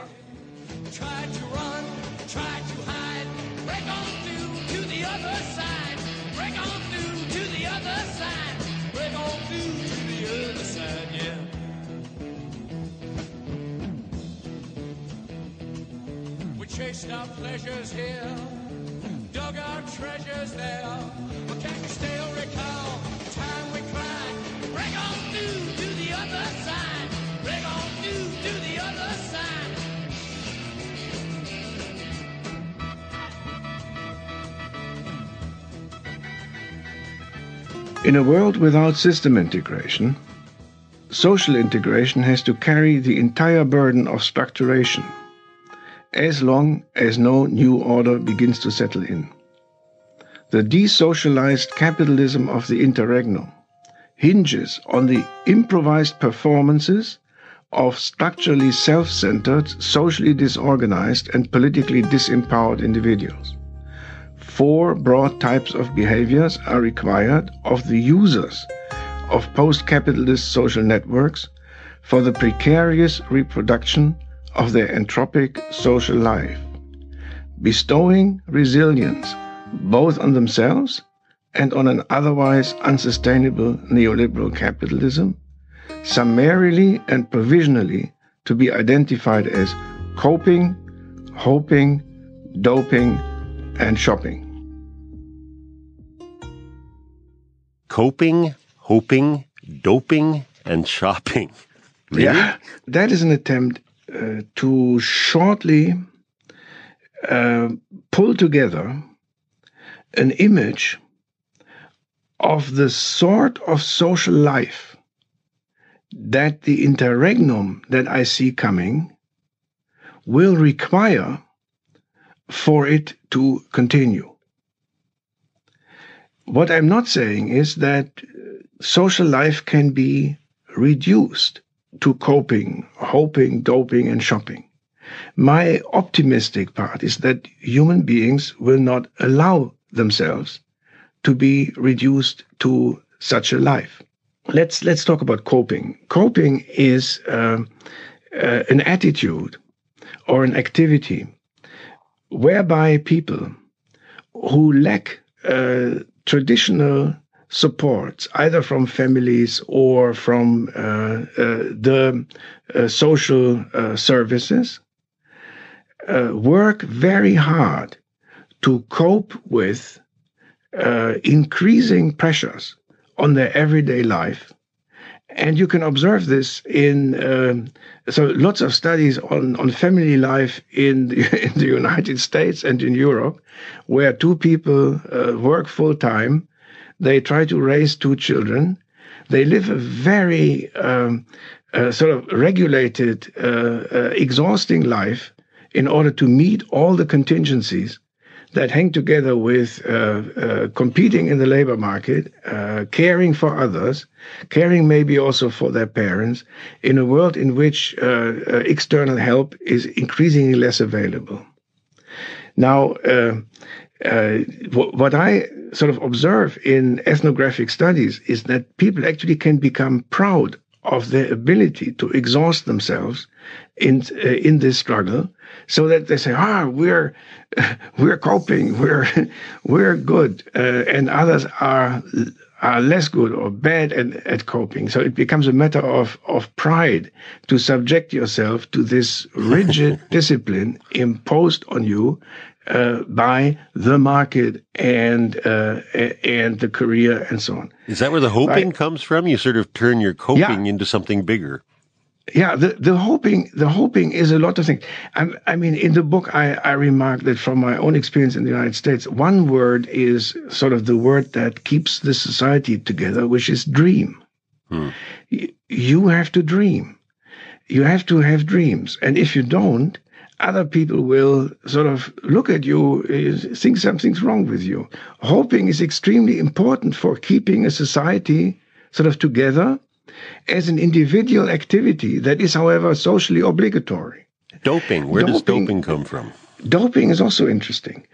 Chased our pleasures here, dug our treasures there. But can you still recall the time we cried? Break on through to the other side. Break on through to the other side. In a world without system integration, social integration has to carry the entire burden of structuration, as long as no new order begins to settle in. The desocialized capitalism of the interregnum hinges on the improvised performances of structurally self-centered, socially disorganized, and politically disempowered individuals. 4 broad types of behaviors are required of the users of post-capitalist social networks for the precarious reproduction of their entropic social life: bestowing resilience both on themselves and on an otherwise unsustainable neoliberal capitalism, summarily and provisionally to be identified as coping, hoping, doping, and shopping. Coping, hoping, doping, and shopping. Really? Yeah, that is an attempt to shortly pull together an image of the sort of social life that the interregnum that I see coming will require for it to continue. What I'm not saying is that social life can be reduced to coping, hoping, doping, and shopping. My optimistic part is that human beings will not allow themselves to be reduced to such a life. Let's talk about coping. Coping is an attitude or an activity whereby people who lack traditional supports, either from families or from the social services, work very hard to cope with increasing pressures on their everyday life. And you can observe this in so lots of studies on family life in the United States and in Europe, where 2 people work full time. They try to raise 2 children. They live a very sort of regulated, exhausting life in order to meet all the contingencies that hang together with competing in the labor market, caring for others, caring maybe also for their parents, in a world in which external help is increasingly less available. Now, what I sort of observe in ethnographic studies is that people actually can become proud of their ability to exhaust themselves in this struggle, so that they say, we're coping, we're good, and others are less good or bad at coping. So it becomes a matter of pride to subject yourself to this rigid discipline imposed on you by the market and the career and so on. Is that where the hoping comes from? You sort of turn your coping into something bigger. Yeah, the hoping is a lot of things. I mean, in the book, I remark that from my own experience in the United States, one word is sort of the word that keeps the society together, which is dream. You have to dream. You have to have dreams. And if you don't, other people will sort of look at you, think something's wrong with you. Hoping is extremely important for keeping a society sort of together as an individual activity that is, however, socially obligatory. Doping. Where does doping come from? Doping is also interesting.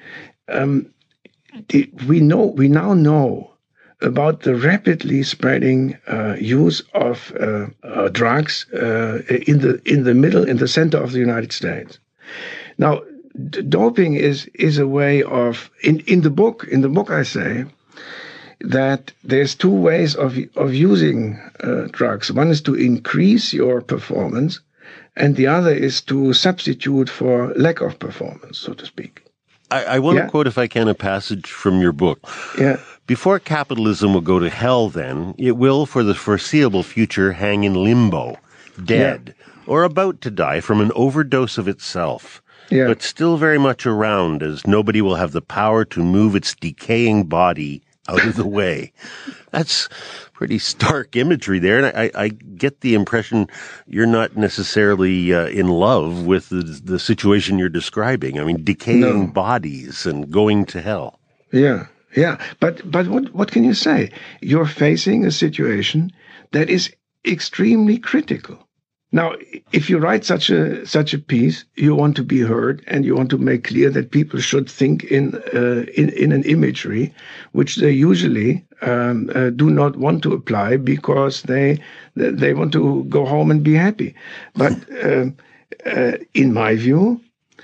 We now know about the rapidly spreading use of drugs in the center of the United States. Now, doping is a way of in the book I say that there's two ways of using drugs. One is to increase your performance, and the other is to substitute for lack of performance, so to speak. I want to quote, if I can, a passage from your book. Yeah. Before capitalism will go to hell, then, it will, for the foreseeable future, hang in limbo, dead, or about to die from an overdose of itself, but still very much around, as nobody will have the power to move its decaying body out of the way. That's pretty stark imagery there, and I get the impression you're not necessarily in love with the situation you're describing. I mean, decaying bodies and going to hell. Yeah. But what can you say? You're facing a situation that is extremely critical. Now, if you write such a piece, you want to be heard, and you want to make clear that people should think in an imagery which they usually do not want to apply because they want to go home and be happy. But in my view,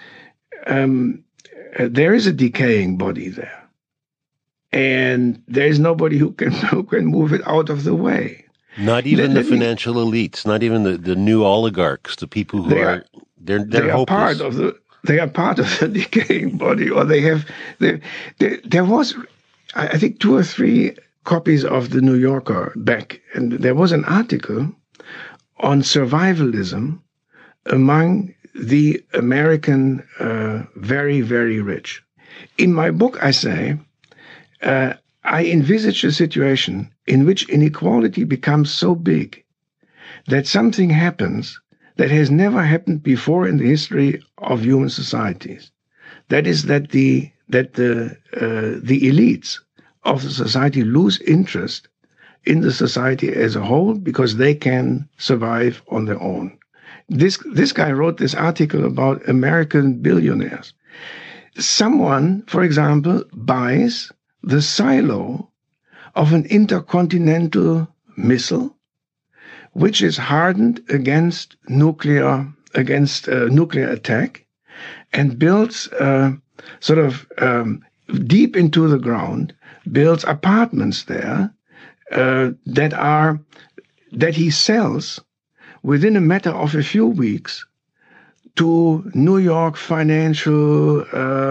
there is a decaying body there, and there is nobody who can move it out of the way. Not even the financial elites, not even the new oligarchs, the people who they're hopeless. They are part of the decaying body, or there was, I think, 2 or 3 copies of the New Yorker back, and there was an article on survivalism among the American very, very rich. In my book, I say, I envisage a situation in which inequality becomes so big that something happens that has never happened before in the history of human societies. That is that the elites of the society lose interest in the society as a whole because they can survive on their own. This guy wrote this article about American billionaires. Someone, for example, buys the silo of an intercontinental missile, which is hardened against nuclear attack, and builds deep into the ground, builds apartments there that he sells within a matter of a few weeks to New York financial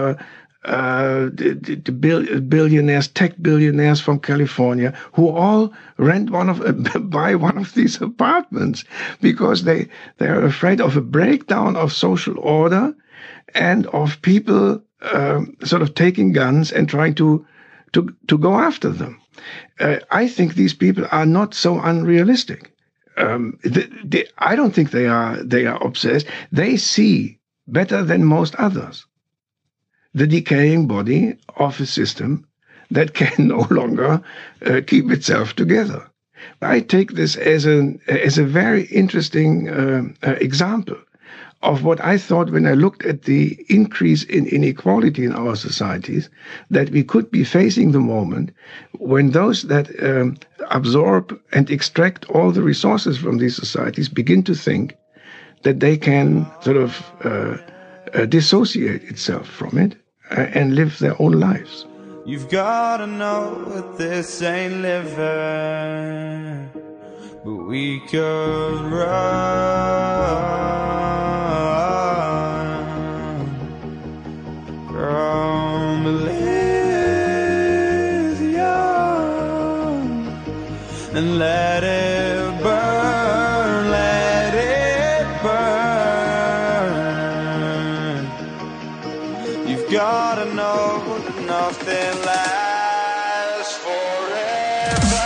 billionaires, tech billionaires from California, who all buy one of these apartments because they are afraid of a breakdown of social order and of people sort of taking guns and trying to go after them. I think these people are not so unrealistic. I don't think they are obsessed. They see better than most others the decaying body of a system that can no longer keep itself together. I take this as a very interesting example of what I thought when I looked at the increase in inequality in our societies, that we could be facing the moment when those that absorb and extract all the resources from these societies begin to think that they can sort of dissociate itself from it and live their own lives. You've gotta know that this ain't living, but we could run from Elysium and let it burn, let it burn. You've gotta know that nothing lasts forever.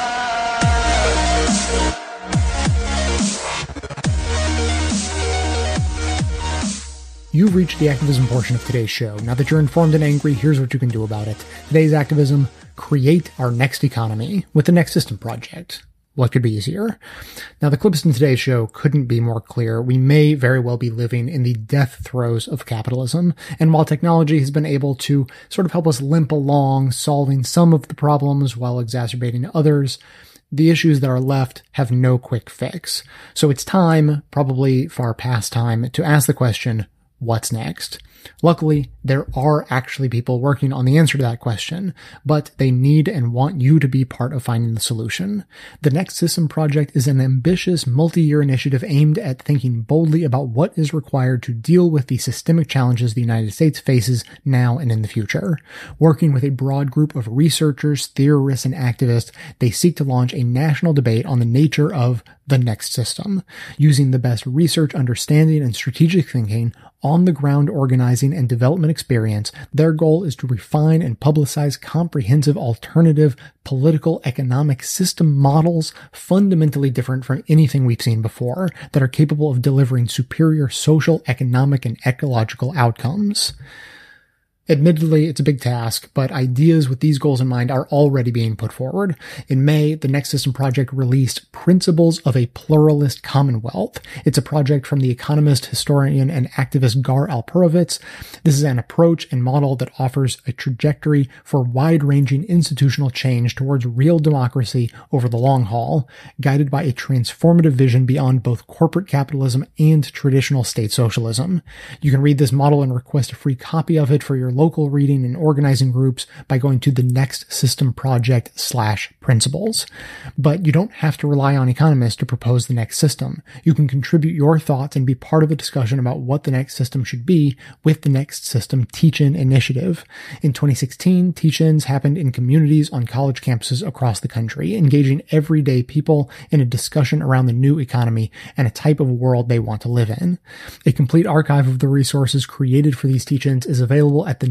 You've reached the activism portion of today's show. Now that you're informed and angry, here's what you can do about it. Today's activism: create our next economy with the Next System Project. What could be easier? Now, the clips in today's show couldn't be more clear. We may very well be living in the death throes of capitalism, and while technology has been able to sort of help us limp along, solving some of the problems while exacerbating others, the issues that are left have no quick fix. So it's time, probably far past time, to ask the question, what's next? Luckily, there are actually people working on the answer to that question, but they need and want you to be part of finding the solution. The Next System Project is an ambitious multi-year initiative aimed at thinking boldly about what is required to deal with the systemic challenges the United States faces now and in the future. Working with a broad group of researchers, theorists, and activists, they seek to launch a national debate on the nature of the next system, using the best research, understanding, and strategic thinking, on-the-ground organizing, and development experience. Their goal is to refine and publicize comprehensive alternative political economic system models fundamentally different from anything we've seen before, that are capable of delivering superior social, economic, and ecological outcomes. Admittedly, it's a big task, but ideas with these goals in mind are already being put forward. In May, the Next System Project released Principles of a Pluralist Commonwealth. It's a project from the economist, historian, and activist Gar Alperovitz. This is an approach and model that offers a trajectory for wide-ranging institutional change towards real democracy over the long haul, guided by a transformative vision beyond both corporate capitalism and traditional state socialism. You can read this model and request a free copy of it for your local reading and organizing groups by going to the Next System Project/principles. But you don't have to rely on economists to propose the next system. You can contribute your thoughts and be part of a discussion about what the next system should be with the Next System Teach-In initiative. In 2016, teach-ins happened in communities on college campuses across the country, engaging everyday people in a discussion around the new economy and a type of world they want to live in. A complete archive of the resources created for these teach-ins is available at the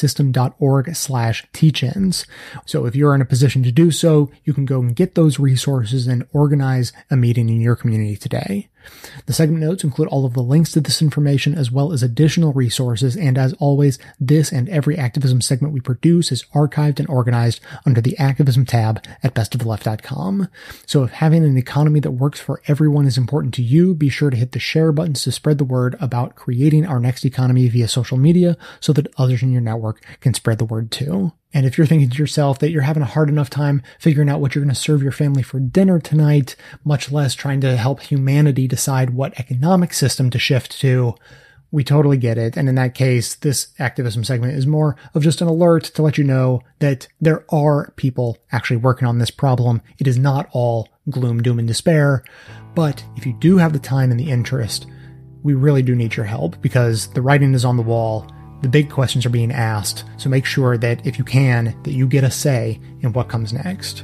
nextsystem.org/teach-ins. So if you're in a position to do so, you can go and get those resources and organize a meeting in your community today. The segment notes include all of the links to this information as well as additional resources, and as always, this and every activism segment we produce is archived and organized under the activism tab at bestoftheleft.com. So if having an economy that works for everyone is important to you, be sure to hit the share buttons to spread the word about creating our next economy via social media so that others in your network can spread the word too. And if you're thinking to yourself that you're having a hard enough time figuring out what you're going to serve your family for dinner tonight, much less trying to help humanity decide what economic system to shift to, we totally get it. And in that case, this activism segment is more of just an alert to let you know that there are people actually working on this problem. It is not all gloom, doom, and despair. But if you do have the time and the interest, we really do need your help, because the writing is on the wall. The big questions are being asked, so make sure that if you can, that you get a say in what comes next.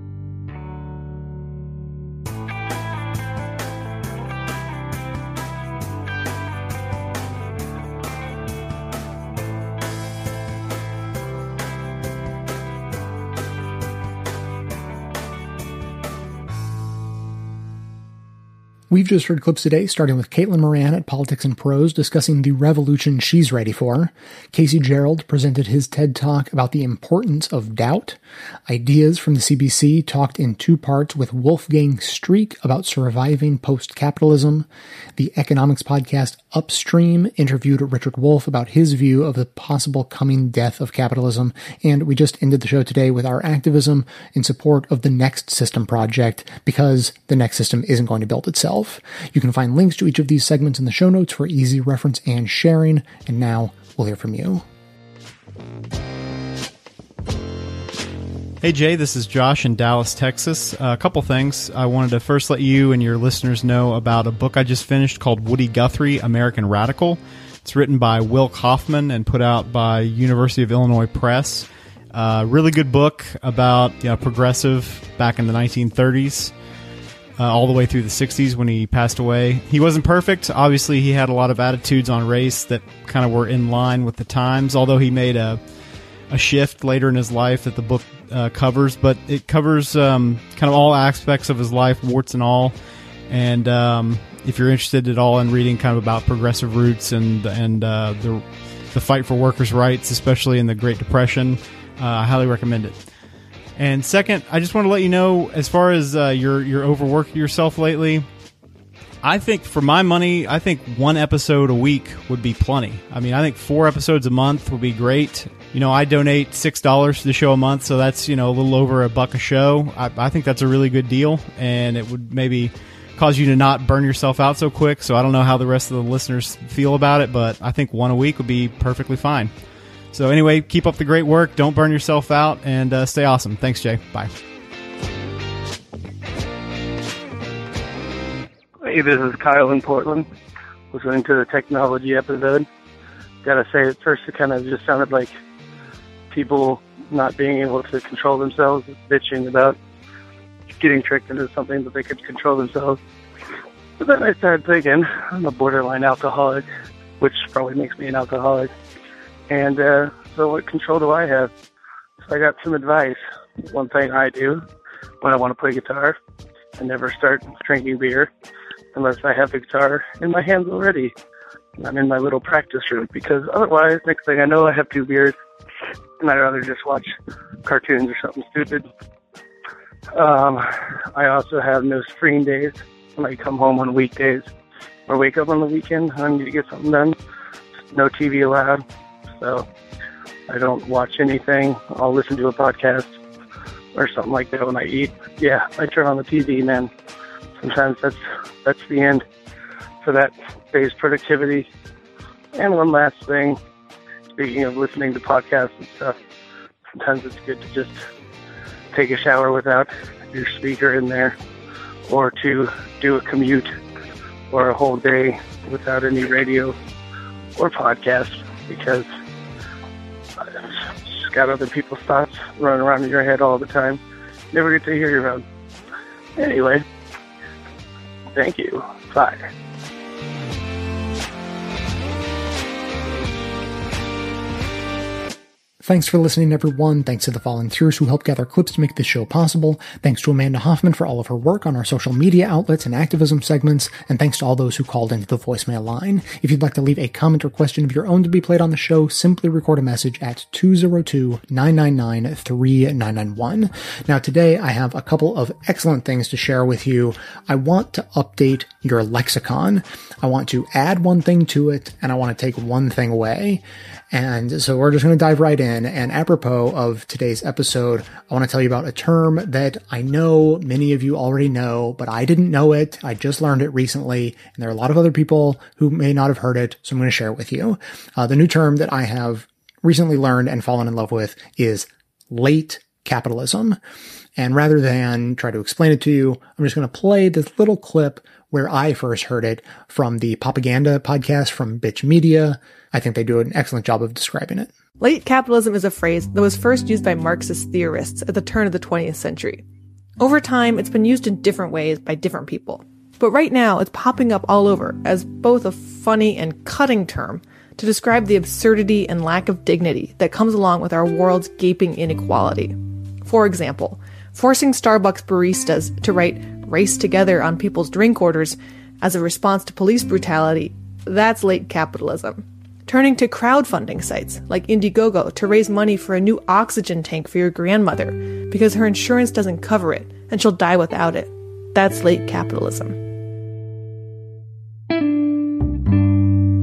We've just heard clips today, starting with Caitlin Moran at Politics and Prose discussing the revolution she's ready for. Casey Gerald presented his TED Talk about the importance of doubt. Ideas from the CBC talked in 2 parts with Wolfgang Streeck about surviving post-capitalism. The economics podcast Upstream interviewed Richard Wolff about his view of the possible coming death of capitalism, and we just ended the show today with our activism in support of the Next System project, because the Next System isn't going to build itself. You can find links to each of these segments in the show notes for easy reference and sharing, and now we'll hear from you. Hey Jay, this is Josh in Dallas, Texas. A couple things. I wanted to first let you and your listeners know about a book I just finished called Woody Guthrie, American Radical. It's written by Will Kaufman and put out by University of Illinois Press. Really good book about progressive back in the 1930s, all the way through the 60s when he passed away. He wasn't perfect. Obviously, he had a lot of attitudes on race that kind of were in line with the times, although he made a shift later in his life that the book covers, but it covers kind of all aspects of his life, warts and all. And if you're interested at all in reading kind of about progressive roots and the fight for workers' rights, especially in the Great Depression, I highly recommend it. And second, I just want to let you know, as far as you're overworking yourself lately, I think for my money, I think one episode a week would be plenty. I mean, I think 4 episodes a month would be great. I donate $6 to the show a month, so that's, a little over $1 a show. I think that's a really good deal, and it would maybe cause you to not burn yourself out so quick. So I don't know how the rest of the listeners feel about it, but I think 1 a week would be perfectly fine. So anyway, keep up the great work. Don't burn yourself out, and stay awesome. Thanks, Jay. Bye. Hey, this is Kyle in Portland, listening to the technology episode. Gotta say, at first it kind of just sounded like people not being able to control themselves, bitching about getting tricked into something that they could control themselves. But then I started thinking, I'm a borderline alcoholic, which probably makes me an alcoholic. And so what control do I have? So I got some advice. One thing I do when I want to play guitar, I never start drinking beer unless I have the guitar in my hands already. I'm in my little practice room, because otherwise, next thing I know, I have 2 beers, and I'd rather just watch cartoons or something stupid. I also have no screen days when I come home on weekdays or wake up on the weekend. I need to get something done. No TV allowed, so I don't watch anything. I'll listen to a podcast or something like that when I eat. Yeah, I turn on the TV, man. Sometimes that's the end for that day's productivity. And one last thing, speaking of listening to podcasts and stuff, sometimes it's good to just take a shower without your speaker in there, or to do a commute or a whole day without any radio or podcast, because it's just got other people's thoughts running around in your head all the time. Never get to hear your own. Anyway, thank you. Bye. Thanks for listening, everyone. Thanks to the volunteers who helped gather clips to make this show possible. Thanks to Amanda Hoffman for all of her work on our social media outlets and activism segments. And thanks to all those who called into the voicemail line. If you'd like to leave a comment or question of your own to be played on the show, simply record a message at 202-999-3991. Now, today I have a couple of excellent things to share with you. I want to update your lexicon. I want to add one thing to it, and I want to take one thing away. And so we're just going to dive right in. And apropos of today's episode, I want to tell you about a term that I know many of you already know, but I didn't know it. I just learned it recently, and there are a lot of other people who may not have heard it, so I'm going to share it with you. The new term that I have recently learned and fallen in love with is late capitalism. And rather than try to explain it to you, I'm just going to play this little clip where I first heard it from the Propaganda podcast from Bitch Media. I think they do an excellent job of describing it. Late capitalism is a phrase that was first used by Marxist theorists at the turn of the 20th century. Over time, it's been used in different ways by different people. But right now, it's popping up all over as both a funny and cutting term to describe the absurdity and lack of dignity that comes along with our world's gaping inequality. For example, forcing Starbucks baristas to write "race together" on people's drink orders as a response to police brutality, that's late capitalism. Turning to crowdfunding sites like Indiegogo to raise money for a new oxygen tank for your grandmother because her insurance doesn't cover it and she'll die without it, that's late capitalism. Thanks for listening, everyone. Thanks to the following through who helped gather clips to make this show possible. Thanks to Amanda Hoffman for all of her work on our social media outlets and activism segments. And thanks to all those who called into the voicemail line. If you'd like to leave a comment or question of your own to be played on the show, simply record a message at 202-999-3991. Now, today I have a couple of excellent things to share with you. I want to update your lexicon. I want to add one thing to it, and I want to take one thing away. And so we're just going to dive right in. And apropos of today's episode, I want to tell you about a term that I know many of you already know, but I didn't know it. The new term that I have recently learned and fallen in love with is late capitalism. And rather than try to explain it to you, I'm just going to play this little clip where I first heard it from the Propaganda podcast from Bitch Media. I think they do an excellent job of describing it. Hey, this is Kyle in Portland, listening to the technology episode. Gotta say, at first it kind of just sounded like people not being able to control themselves, bitching about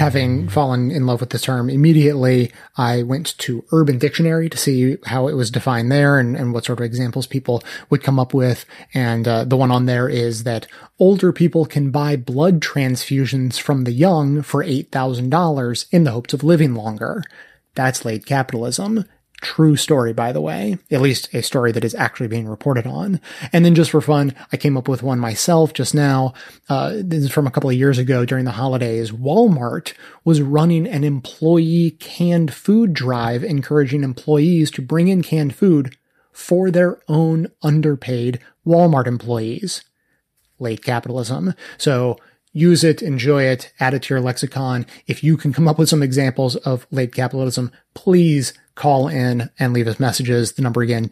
having fallen in love with the term immediately, I went to Urban Dictionary to see how it was defined there and what sort of examples people would come up with. And the one on there is that older people can buy blood transfusions from the young for $8,000 in the hopes of living longer. That's late capitalism. True story, by the way, at least a story that is actually being reported on. And then just for fun, I came up with one myself just now. This is from a couple of years ago during the holidays. Walmart was running an employee canned food drive, encouraging employees to bring in canned food for their own underpaid Walmart employees. Late capitalism. So use it, enjoy it, add it to your lexicon. If you can come up with some examples of late capitalism, please call in and leave us messages. The number again,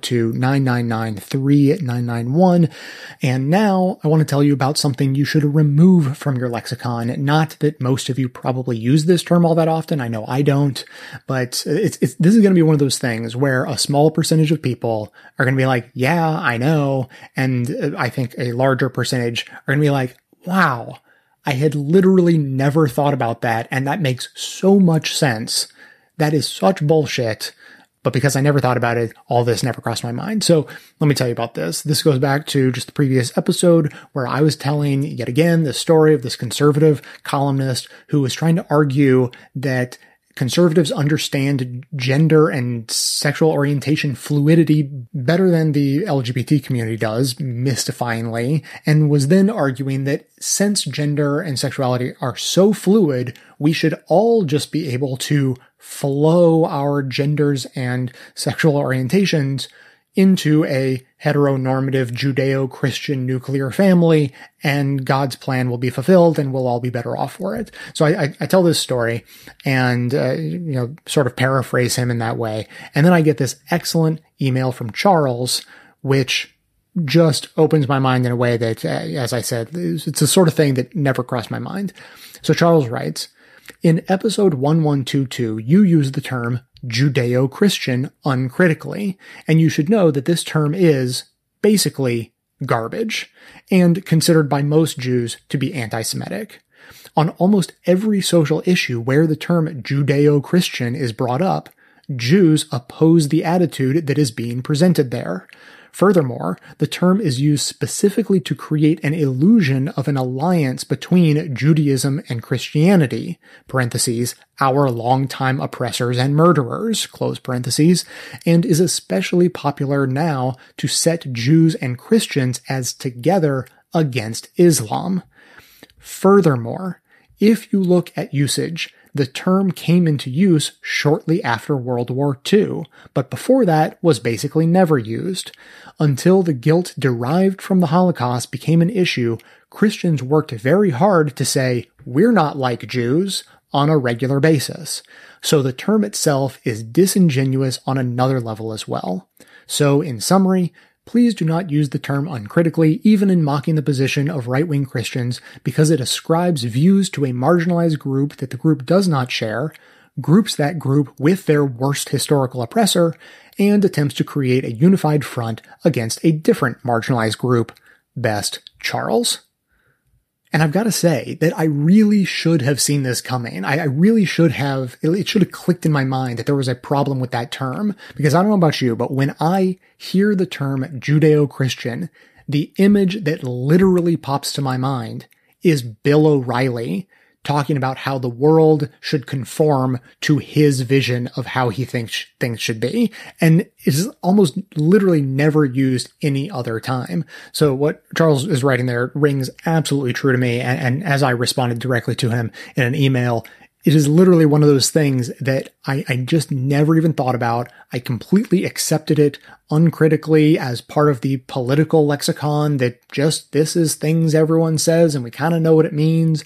202-999-3991. And now I want to tell you about something you should remove from your lexicon. Not that most of you probably use this term all that often. I know I don't, but this is going to be one of those things where a small percentage of people are going to be like, yeah, I know. And I think a larger percentage are going to be like, wow, I had literally never thought about that. And that makes so much sense. That is such bullshit. But because I never thought about it, all this never crossed my mind. So let me tell you about this. This goes back to just the previous episode where I was telling yet again the story of this conservative columnist who was trying to argue that conservatives understand gender and sexual orientation fluidity better than the LGBT community does, mystifyingly, and was then arguing that since gender and sexuality are so fluid, we should all just be able to flow our genders and sexual orientations into a heteronormative Judeo-Christian nuclear family, and God's plan will be fulfilled and we'll all be better off for it. So I tell this story and, sort of paraphrase him in that way. And then I get this excellent email from Charles, which just opens my mind in a way that, as I said, it's the sort of thing that never crossed my mind. So Charles writes, in episode 1122, you use the term Judeo-Christian uncritically, and you should know that this term is basically garbage and considered by most Jews to be anti-Semitic. On almost every social issue where the term Judeo-Christian is brought up, Jews oppose the attitude that is being presented there. Furthermore, the term is used specifically to create an illusion of an alliance between Judaism and Christianity, parentheses, our longtime oppressors and murderers, close parentheses, and is especially popular now to set Jews and Christians as together against Islam. Furthermore, if you look at usage, the term came into use shortly after World War II, but before that was basically never used. Until the guilt derived from the Holocaust became an issue, Christians worked very hard to say, we're not like Jews, on a regular basis. So the term itself is disingenuous on another level as well. So, in summary, please do not use the term uncritically, even in mocking the position of right-wing Christians, because it ascribes views to a marginalized group that the group does not share, groups that group with their worst historical oppressor, and attempts to create a unified front against a different marginalized group. Best, Charles. And I've got to say that I really should have seen this coming. I really should have, it should have clicked in my mind that there was a problem with that term. Because I don't know about you, but when I hear the term Judeo-Christian, the image that literally pops to my mind is Bill O'Reilly talking about how the world should conform to his vision of how he thinks things should be. And it is almost literally never used any other time. So what Charles is writing there rings absolutely true to me. And as I responded directly to him in an email, it is literally one of those things that I just never even thought about. I completely accepted it uncritically as part of the political lexicon that just this is things everyone says and we kind of know what it means.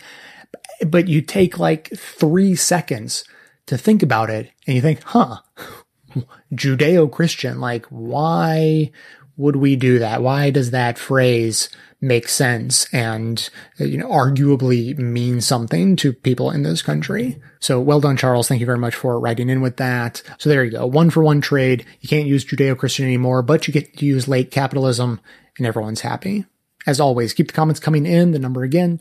But you take like 3 seconds to think about it and you think, Judeo-Christian, like why would we do that? Why does that phrase make sense and, arguably mean something to people in this country? So well done, Charles. Thank you very much for writing in with that. So there you go. 1-for-1 trade. You can't use Judeo-Christian anymore, but you get to use late capitalism and everyone's happy. As always, keep the comments coming in. The number again,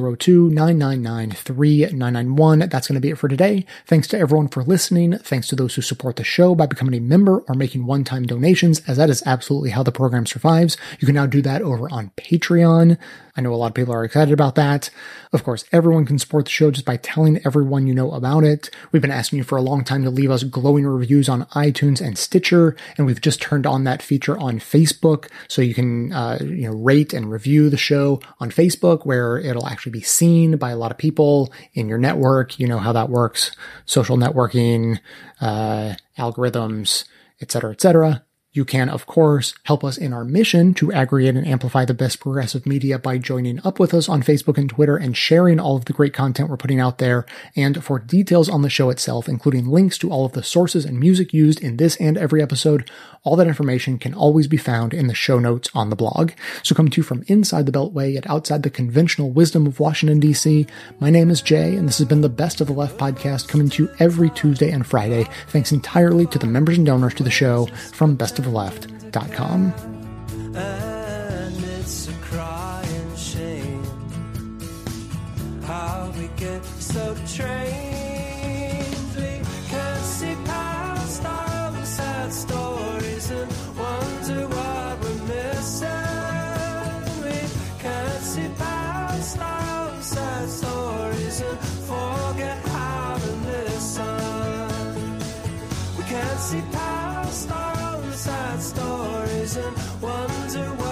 202-999-3991. That's going to be it for today. Thanks to everyone for listening. Thanks to those who support the show by becoming a member or making one-time donations, as that is absolutely how the program survives. You can now do that over on Patreon. I know a lot of people are excited about that. Of course, everyone can support the show just by telling everyone you know about it. We've been asking you for a long time to leave us glowing reviews on iTunes and Stitcher, and we've just turned on that feature on Facebook, so you can rate and review the show on Facebook, where it'll actually be seen by a lot of people in your network. You know how that works. Social networking, algorithms, etc., etc. You can, of course, help us in our mission to aggregate and amplify the best progressive media by joining up with us on Facebook and Twitter and sharing all of the great content we're putting out there. And for details on the show itself, including links to all of the sources and music used in this and every episode, all that information can always be found in the show notes on the blog. So coming to you from inside the Beltway yet outside the conventional wisdom of Washington, D.C., my name is Jay, and this has been the Best of the Left podcast, coming to you every Tuesday and Friday, thanks entirely to the members and donors to the show from bestoftheleft.com. And it's a crying shame how we get so trained. We can't see past our own sad stories and wonder what we're missing. We can't see past our own sad stories and forget how to listen. We can't see past our own sad stories and wonder